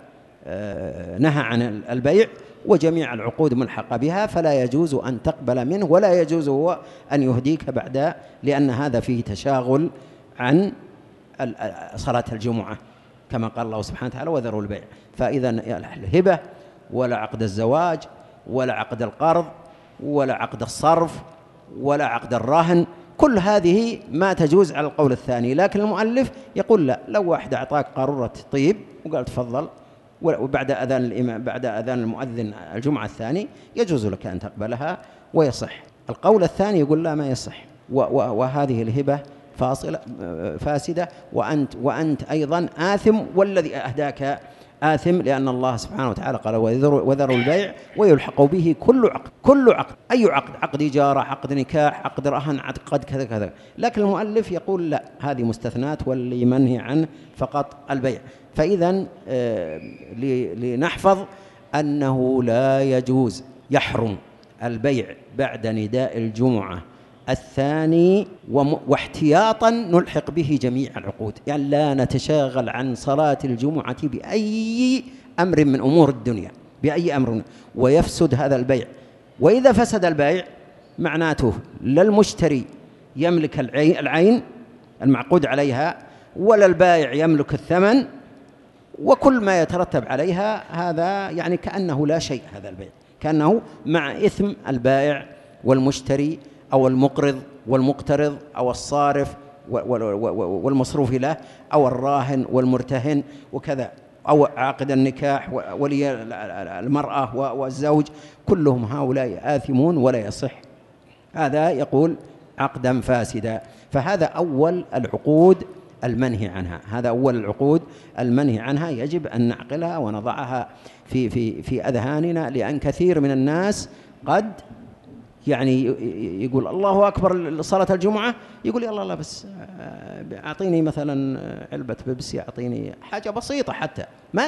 نهى عن البيع وجميع العقود ملحقة بها، فلا يجوز أن تقبل منه ولا يجوز هو أن يهديك بعد، لأن هذا فيه تشاغل عن صلاة الجمعة كما قال الله سبحانه وتعالى وذروا البيع. فإذا الهبة ولا عقد الزواج ولا عقد القرض ولا عقد الصرف ولا عقد الرهن كل هذه ما تجوز على القول الثاني. لكن المؤلف يقول لا، لو واحد أعطاك قارورة طيب وقال تفضل وبعد أذان الإمام بعد أذان المؤذن الجمعة الثاني يجوز لك أن تقبلها ويصح. القول الثاني يقول لا، ما يصح، وهذه الهبة فاسدة، وأنت أيضا آثم، والذي أهداك آثم، لأن الله سبحانه وتعالى قال وذروا البيع ويلحق به كل عقد، أي عقد، عقد إجارة، عقد نكاح، عقد رهن، عقد كذا كذا. لكن المؤلف يقول لا، هذه مستثنات، واللي منهي عنه فقط البيع. فإذا لنحفظ أنه لا يجوز، يحرم البيع بعد نداء الجمعة الثاني، واحتياطا نلحق به جميع العقود، يعني لا نتشاغل عن صلاة الجمعة بأي أمر من أمور الدنيا، بأي أمر، ويفسد هذا البيع. وإذا فسد البيع معناته لا المشتري يملك العين المعقود عليها، ولا البائع يملك الثمن، وكل ما يترتب عليها، هذا يعني كأنه لا شيء، هذا البيع كأنه مع إثم البائع والمشتري أو المقرض والمقترض أو الصارف والمصروف له أو الراهن والمرتهن وكذا، أو عاقد النكاح ولي المرأة والزوج، كلهم هؤلاء آثمون ولا يصح. هذا يقول عقدا فاسدا. فهذا أول العقود المنهي عنها، هذا أول العقود المنهي عنها، يجب أن نعقلها ونضعها في أذهاننا، لأن كثير من الناس قد يعني يقول الله أكبر صلاة الجمعة، يقول يلا لا بس أعطيني مثلا علبة بيبسي، أعطيني حاجة بسيطة، حتى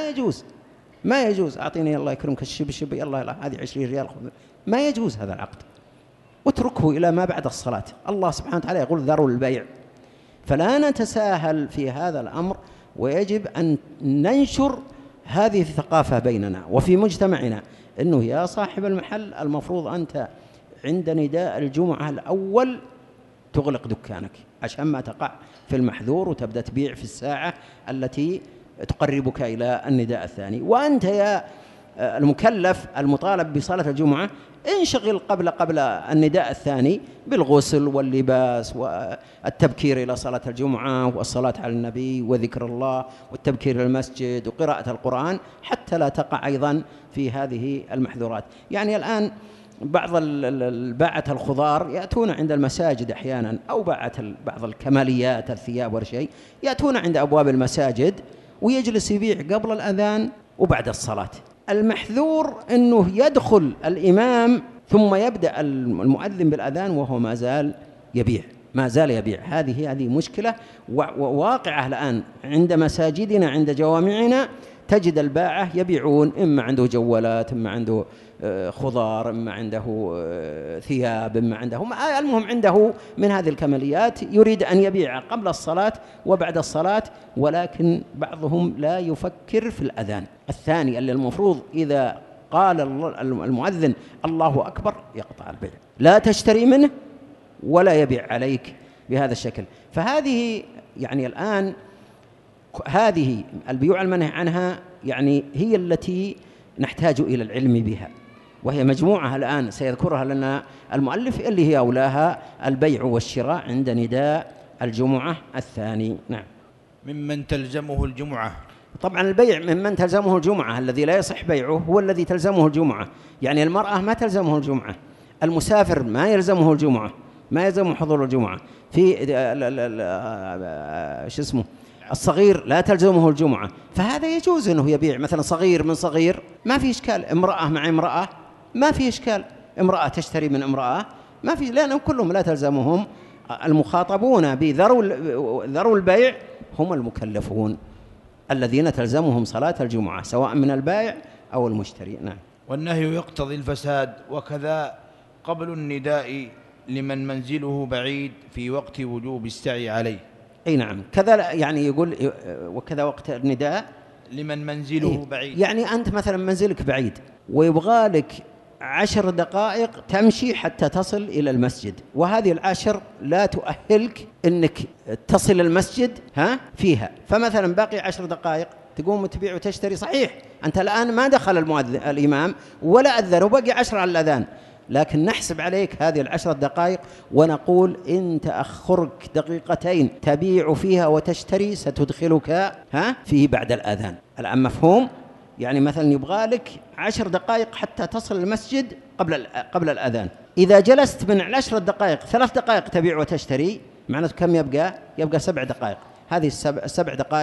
ما يجوز أعطيني الله يكرمك الشبشب، يلا هذه 20 ريال، ما يجوز هذا العقد، اتركه إلى ما بعد الصلاة. الله سبحانه وتعالى يقول ذروا البيع. فلا نتساهل في هذا الأمر، ويجب أن ننشر هذه الثقافة بيننا وفي مجتمعنا، أنه يا صاحب المحل المفروض أنت عند نداء الجمعة الأول تغلق دكانك عشان ما تقع في المحذور وتبدأ تبيع في الساعة التي تقربك إلى النداء الثاني. وأنت يا المكلف المطالب بصلاة الجمعة انشغل قبل النداء الثاني بالغسل واللباس والتبكير إلى صلاة الجمعة والصلاة على النبي وذكر الله والتبكير إلى المسجد وقراءة القرآن، حتى لا تقع أيضا في هذه المحذورات. يعني الآن بعض باعة الخضار يأتون عند المساجد أحيانا، أو بعض الكماليات الثياب والشيء، يأتون عند أبواب المساجد ويجلس يبيع قبل الأذان وبعد الصلاة. المحذور أنه يدخل الإمام ثم يبدأ المؤذن بالأذان وهو ما زال يبيع. هذه مشكلة وواقعة الآن عند مساجدنا، عند جوامعنا، تجد الباعة يبيعون، إما عنده جوالات، إما عنده خضار، إما عنده ثياب، إما عنده المهم عنده من هذه الكماليات، يريد أن يبيع قبل الصلاة وبعد الصلاة، ولكن بعضهم لا يفكر في الأذان الثاني اللي المفروض إذا قال المؤذن الله أكبر يقطع البيع، لا تشتري منه ولا يبيع عليك بهذا الشكل. فهذه يعني الآن هذه البيوع المنهي عنها يعني هي التي نحتاج إلى العلم بها، وهي مجموعة الآن سيذكرها لنا المؤلف، اللي هي أولاها البيع والشراء عند نداء الجمعة الثاني. نعم. ممن تلزمه الجمعة. طبعا البيع ممن تلزمه الجمعة، الذي لا يصح بيعه هو الذي تلزمه الجمعة. يعني المرأة ما تلزمه الجمعة، المسافر ما يلزمه الجمعة، ما يلزمه حضور الجمعة، في الصغير لا تلزمه الجمعة. فهذا يجوز أنه يبيع مثلا صغير من صغير، ما في إشكال، امرأة مع امرأة ما في إشكال، امرأة تشتري من امرأة ما في، لأنهم كلهم لا تلزمهم. المخاطبون بذروا البيع هم المكلفون الذين تلزمهم صلاة الجمعة، سواء من البائع أو المشتري. نعم. والنهي يقتضي الفساد، وكذا قبل النداء لمن منزله بعيد في وقت وجوب السعي عليه. أي نعم، كذا يعني يقول وكذا وقت النداء لمن منزله بعيد. يعني أنت مثلا منزلك بعيد ويبغى لك 10 دقائق تمشي حتى تصل إلى المسجد، وهذه 10 لا تؤهلك أنك تصل المسجد فيها، فمثلا باقي 10 دقائق تقوم تبيع وتشتري. صحيح أنت الآن ما دخل الإمام ولا أذن وبقي 10 على الأذان، لكن نحسب عليك هذه 10 دقائق ونقول إن تأخرك دقيقتين تبيع فيها وتشتري ستدخلك فيه بعد الأذان. الآن مفهوم؟ يعني مثلا يبغى لك 10 دقائق حتى تصل المسجد قبل الأذان. إذا جلست من 10 دقائق 3 دقائق تبيع وتشتري، معناته كم يبقى 7 دقائق. هذه 7 دقائق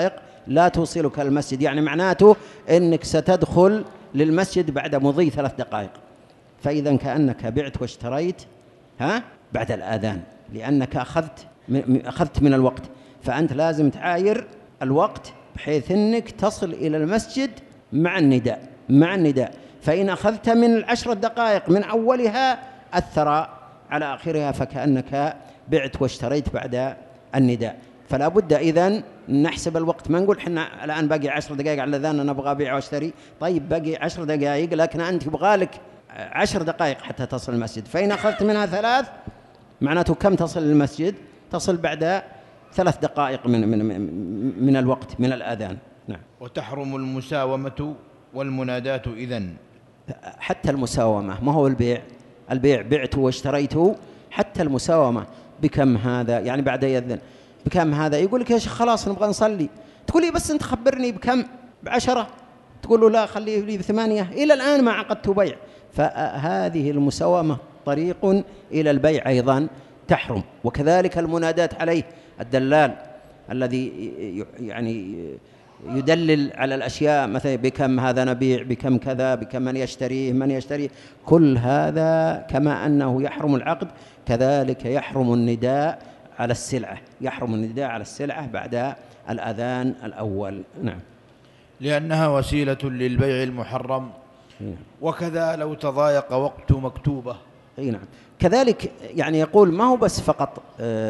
لا توصلك المسجد، يعني معناته أنك ستدخل للمسجد بعد مضي 3 دقائق، فإذا كأنك بعت واشتريت بعد الآذان، لأنك أخذت من الوقت، فأنت لازم تعاير الوقت بحيث أنك تصل إلى المسجد مع النداء. فإن أخذت من 10 دقائق من أولها أثر على آخرها، فكأنك بعت واشتريت بعد النداء. فلا بد إذن نحسب الوقت، ما نقول حنا الآن باقي 10 دقائق على الأذان أنا أبغى أبيع واشتري، طيب باقي 10 دقائق، لكن أنت يبغى لك 10 دقائق حتى تصل المسجد، فإن أخذت منها 3 معناته كم تصل للمسجد؟ تصل بعد 3 دقائق من الوقت من الآذان. نعم. وتحرم المساومة والمنادات إذن، حتى المساومة، ما هو البيع بعت واشتريت، حتى المساومة بكم هذا، يعني بعد يأذن بكم هذا، يقول لك يا شيخ خلاص نبغى نصلي، تقول لي بس أنت خبرني بكم، ب10، تقول له لا خليه لي ب8، إلى الآن ما عقدت بيع. فهذه المساومة طريق إلى البيع أيضا تحرم. وكذلك المنادات عليه، الدلال الذي يعني يدلل على الأشياء، مثلا بكم هذا نبيع، بكم كذا، بكم من يشتريه، كل هذا كما أنه يحرم العقد كذلك يحرم النداء على السلعة بعد الأذان الأول. نعم. لأنها وسيلة للبيع المحرم. وكذا لو تضايق وقت مكتوبة. نعم. كذلك يعني يقول ما هو بس فقط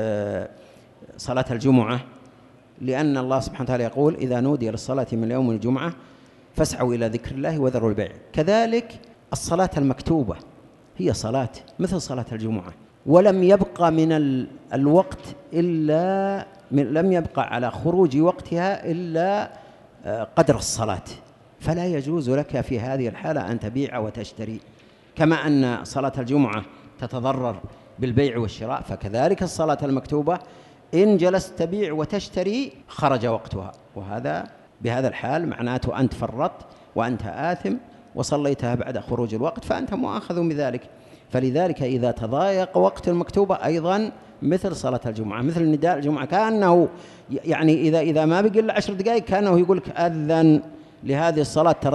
صلاة الجمعة، لأن الله سبحانه وتعالى يقول إذا نودي للصلاة من يوم الجمعة فاسعوا إلى ذكر الله وذروا البيع. كذلك الصلاة المكتوبة هي صلاة مثل صلاة الجمعة، ولم يبقى من الوقت إلا لم يبقى على خروج وقتها إلا قدر الصلاة، فلا يجوز لك في هذه الحالة أن تبيع وتشتري. كما أن صلاة الجمعة تتضرر بالبيع والشراء، فكذلك الصلاة المكتوبة إن جلست تبيع وتشتري خرج وقتها، وهذا بهذا الحال معناته أنت فرطت وأنت آثم وصليتها بعد خروج الوقت، فأنت مؤاخذ بذلك. فلذلك إذا تضايق وقت المكتوبة أيضا مثل صلاة الجمعة، مثل نداء الجمعة، كأنه يعني إذا ما بقي إلا 10 دقائق كأنه يقولك أذن لهذه الصلاة، ترى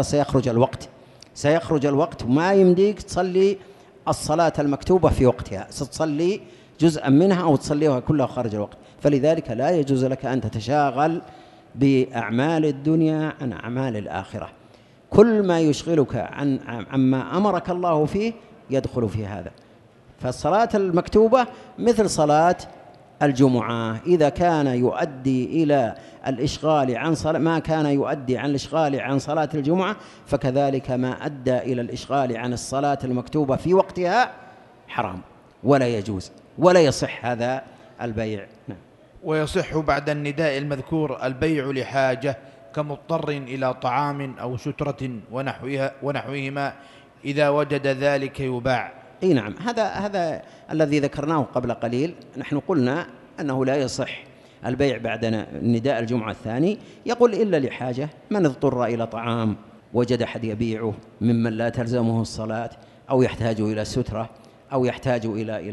سيخرج الوقت وما يمديك تصلي الصلاة المكتوبة في وقتها، ستصلي جزءا منها أو تصليها كلها خارج الوقت. فلذلك لا يجوز لك أن تتشاغل بأعمال الدنيا عن أعمال الآخرة. كل ما يشغلك عما أمرك الله فيه يدخل في هذا. فالصلاة المكتوبة مثل صلاة الجمعة، إذا كان يؤدي إلى الإشغال عن صلاة ما كان يؤدي عن الإشغال عن صلاة الجمعة، فكذلك ما أدى إلى الإشغال عن الصلاة المكتوبة في وقتها حرام ولا يجوز ولا يصح هذا البيع. نعم. ويصح بعد النداء المذكور البيع لحاجة كمضطر إلى طعام أو سترة ونحوهما، إذا وجد ذلك يباع. أي نعم، هذا الذي ذكرناه قبل قليل. نحن قلنا أنه لا يصح البيع بعد نداء الجمعة الثاني، يقول إلا لحاجة، من اضطر إلى طعام وجد أحد يبيعه ممن لا تلزمه الصلاة، أو يحتاج إلى سترة، أو يحتاج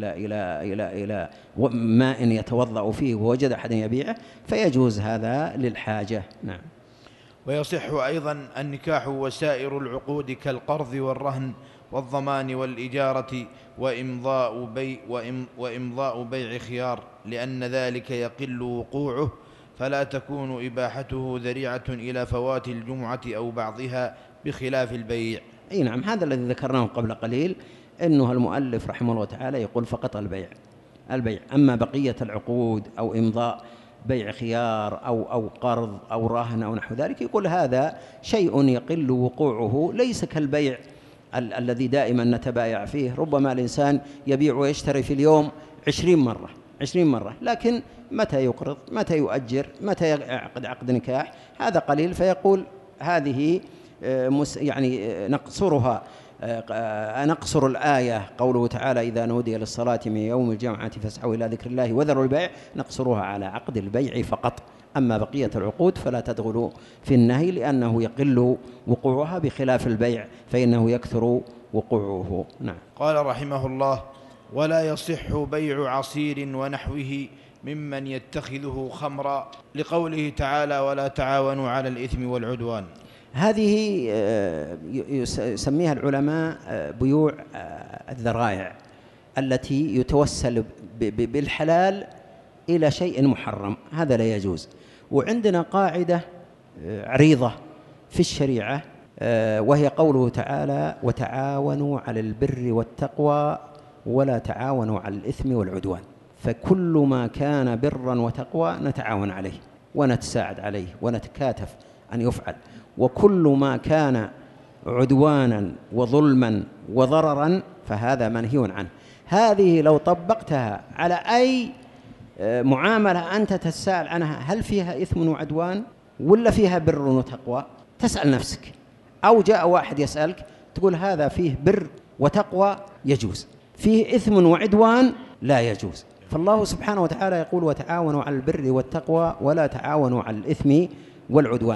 إلى ماء يتوضأ فيه ووجد أحد يبيعه، فيجوز هذا للحاجة. نعم. ويصح أيضا النكاح وسائر العقود كالقرض والرهن والضمان والإجارة وإمضاء بيع خيار، لأن ذلك يقل وقوعه، فلا تكون إباحته ذريعة إلى فوات الجمعة أو بعضها بخلاف البيع. أي نعم، هذا الذي ذكرناه قبل قليل، أنه المؤلف رحمه الله تعالى يقول فقط البيع. أما بقية العقود أو إمضاء بيع خيار أو قرض أو رهن أو نحو ذلك، يقول هذا شيء يقل وقوعه، ليس كالبيع الذي دائما نتبايع فيه. ربما الإنسان يبيع ويشتري في اليوم 20 مرة، لكن متى يقرض، متى يؤجر، متى يعقد عقد نكاح، هذا قليل. فيقول هذه يعني نقصر الآية، قوله تعالى إذا نودي للصلاة من يوم الجمعة فاسعوا إلى ذكر الله وذروا البيع، نقصرها على عقد البيع فقط. أما بقية العقود فلا تدخل في النهي، لأنه يقل وقوعها بخلاف البيع فإنه يكثر وقوعه. نعم. قال رحمه الله: ولا يصح بيع عصير ونحوه ممن يتخذه خمرا، لقوله تعالى: ولا تعاونوا على الإثم والعدوان. هذه يسميها العلماء بيوع الذرائع، التي يتوسل بالحلال إلى شيء محرم، هذا لا يجوز. وعندنا قاعدة عريضة في الشريعة، وهي قوله تعالى: وتعاونوا على البر والتقوى ولا تعاونوا على الإثم والعدوان. فكل ما كان برا وتقوى نتعاون عليه ونتساعد عليه ونتكاتف أن يفعل، وكل ما كان عدوانا وظلما وضررا فهذا منهي عنه. هذه لو طبقتها على أي معاملة أنت تسأل عنها، هل فيها إثم وعدوان ولا فيها بر وتقوى؟ تسأل نفسك. أو جاء واحد يسألك تقول هذا فيه بر وتقوى يجوز، فيه إثم وعدوان لا يجوز. فالله سبحانه وتعالى يقول: وتعاونوا على البر والتقوى ولا تعاونوا على الإثم والعدوان.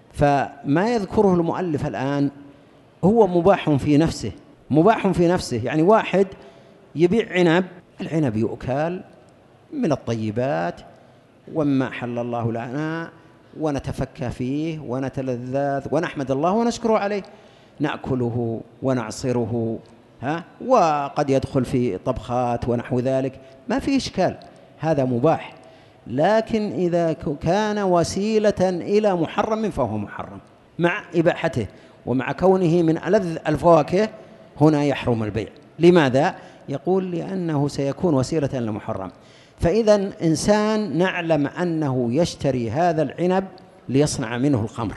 فما يذكره المؤلف الآن هو مباح في نفسه، مباح في نفسه. يعني واحد يبيع عنب، العنب يؤكل من الطيبات وما حل الله لنا، ونتفكى فيه ونتلذذ ونحمد الله ونشكره عليه، نأكله ونعصره، وقد يدخل في طبخات ونحو ذلك، ما في إشكال، هذا مباح. لكن إذا كان وسيلة إلى محرم فهو محرم مع إباحته ومع كونه من ألذ الفواكه، هنا يحرم البيع. لماذا؟ يقول: لأنه سيكون وسيلة لمحرم. فإذا إنسان نعلم أنه يشتري هذا العنب ليصنع منه الخمر،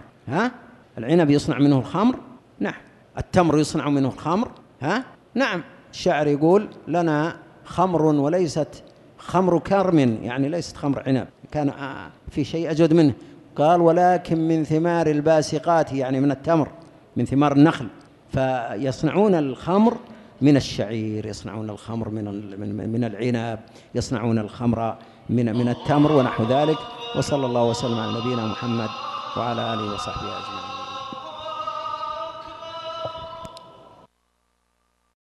العنب يصنع منه الخمر، نعم. التمر يصنع منه الخمر، نعم. الشاعر يقول: لنا خمر وليست خمر كرم، يعني ليست خمر عنب، كان في شيء أجود منه. قال: ولكن من ثمار الباسقات، يعني من التمر، من ثمار النخل. فيصنعون الخمر من الشعير، يصنعون الخمر من العنب، يصنعون الخمر من التمر ونحو ذلك. وصلى الله وسلم على نبينا محمد وعلى آله وصحبه أجمعين.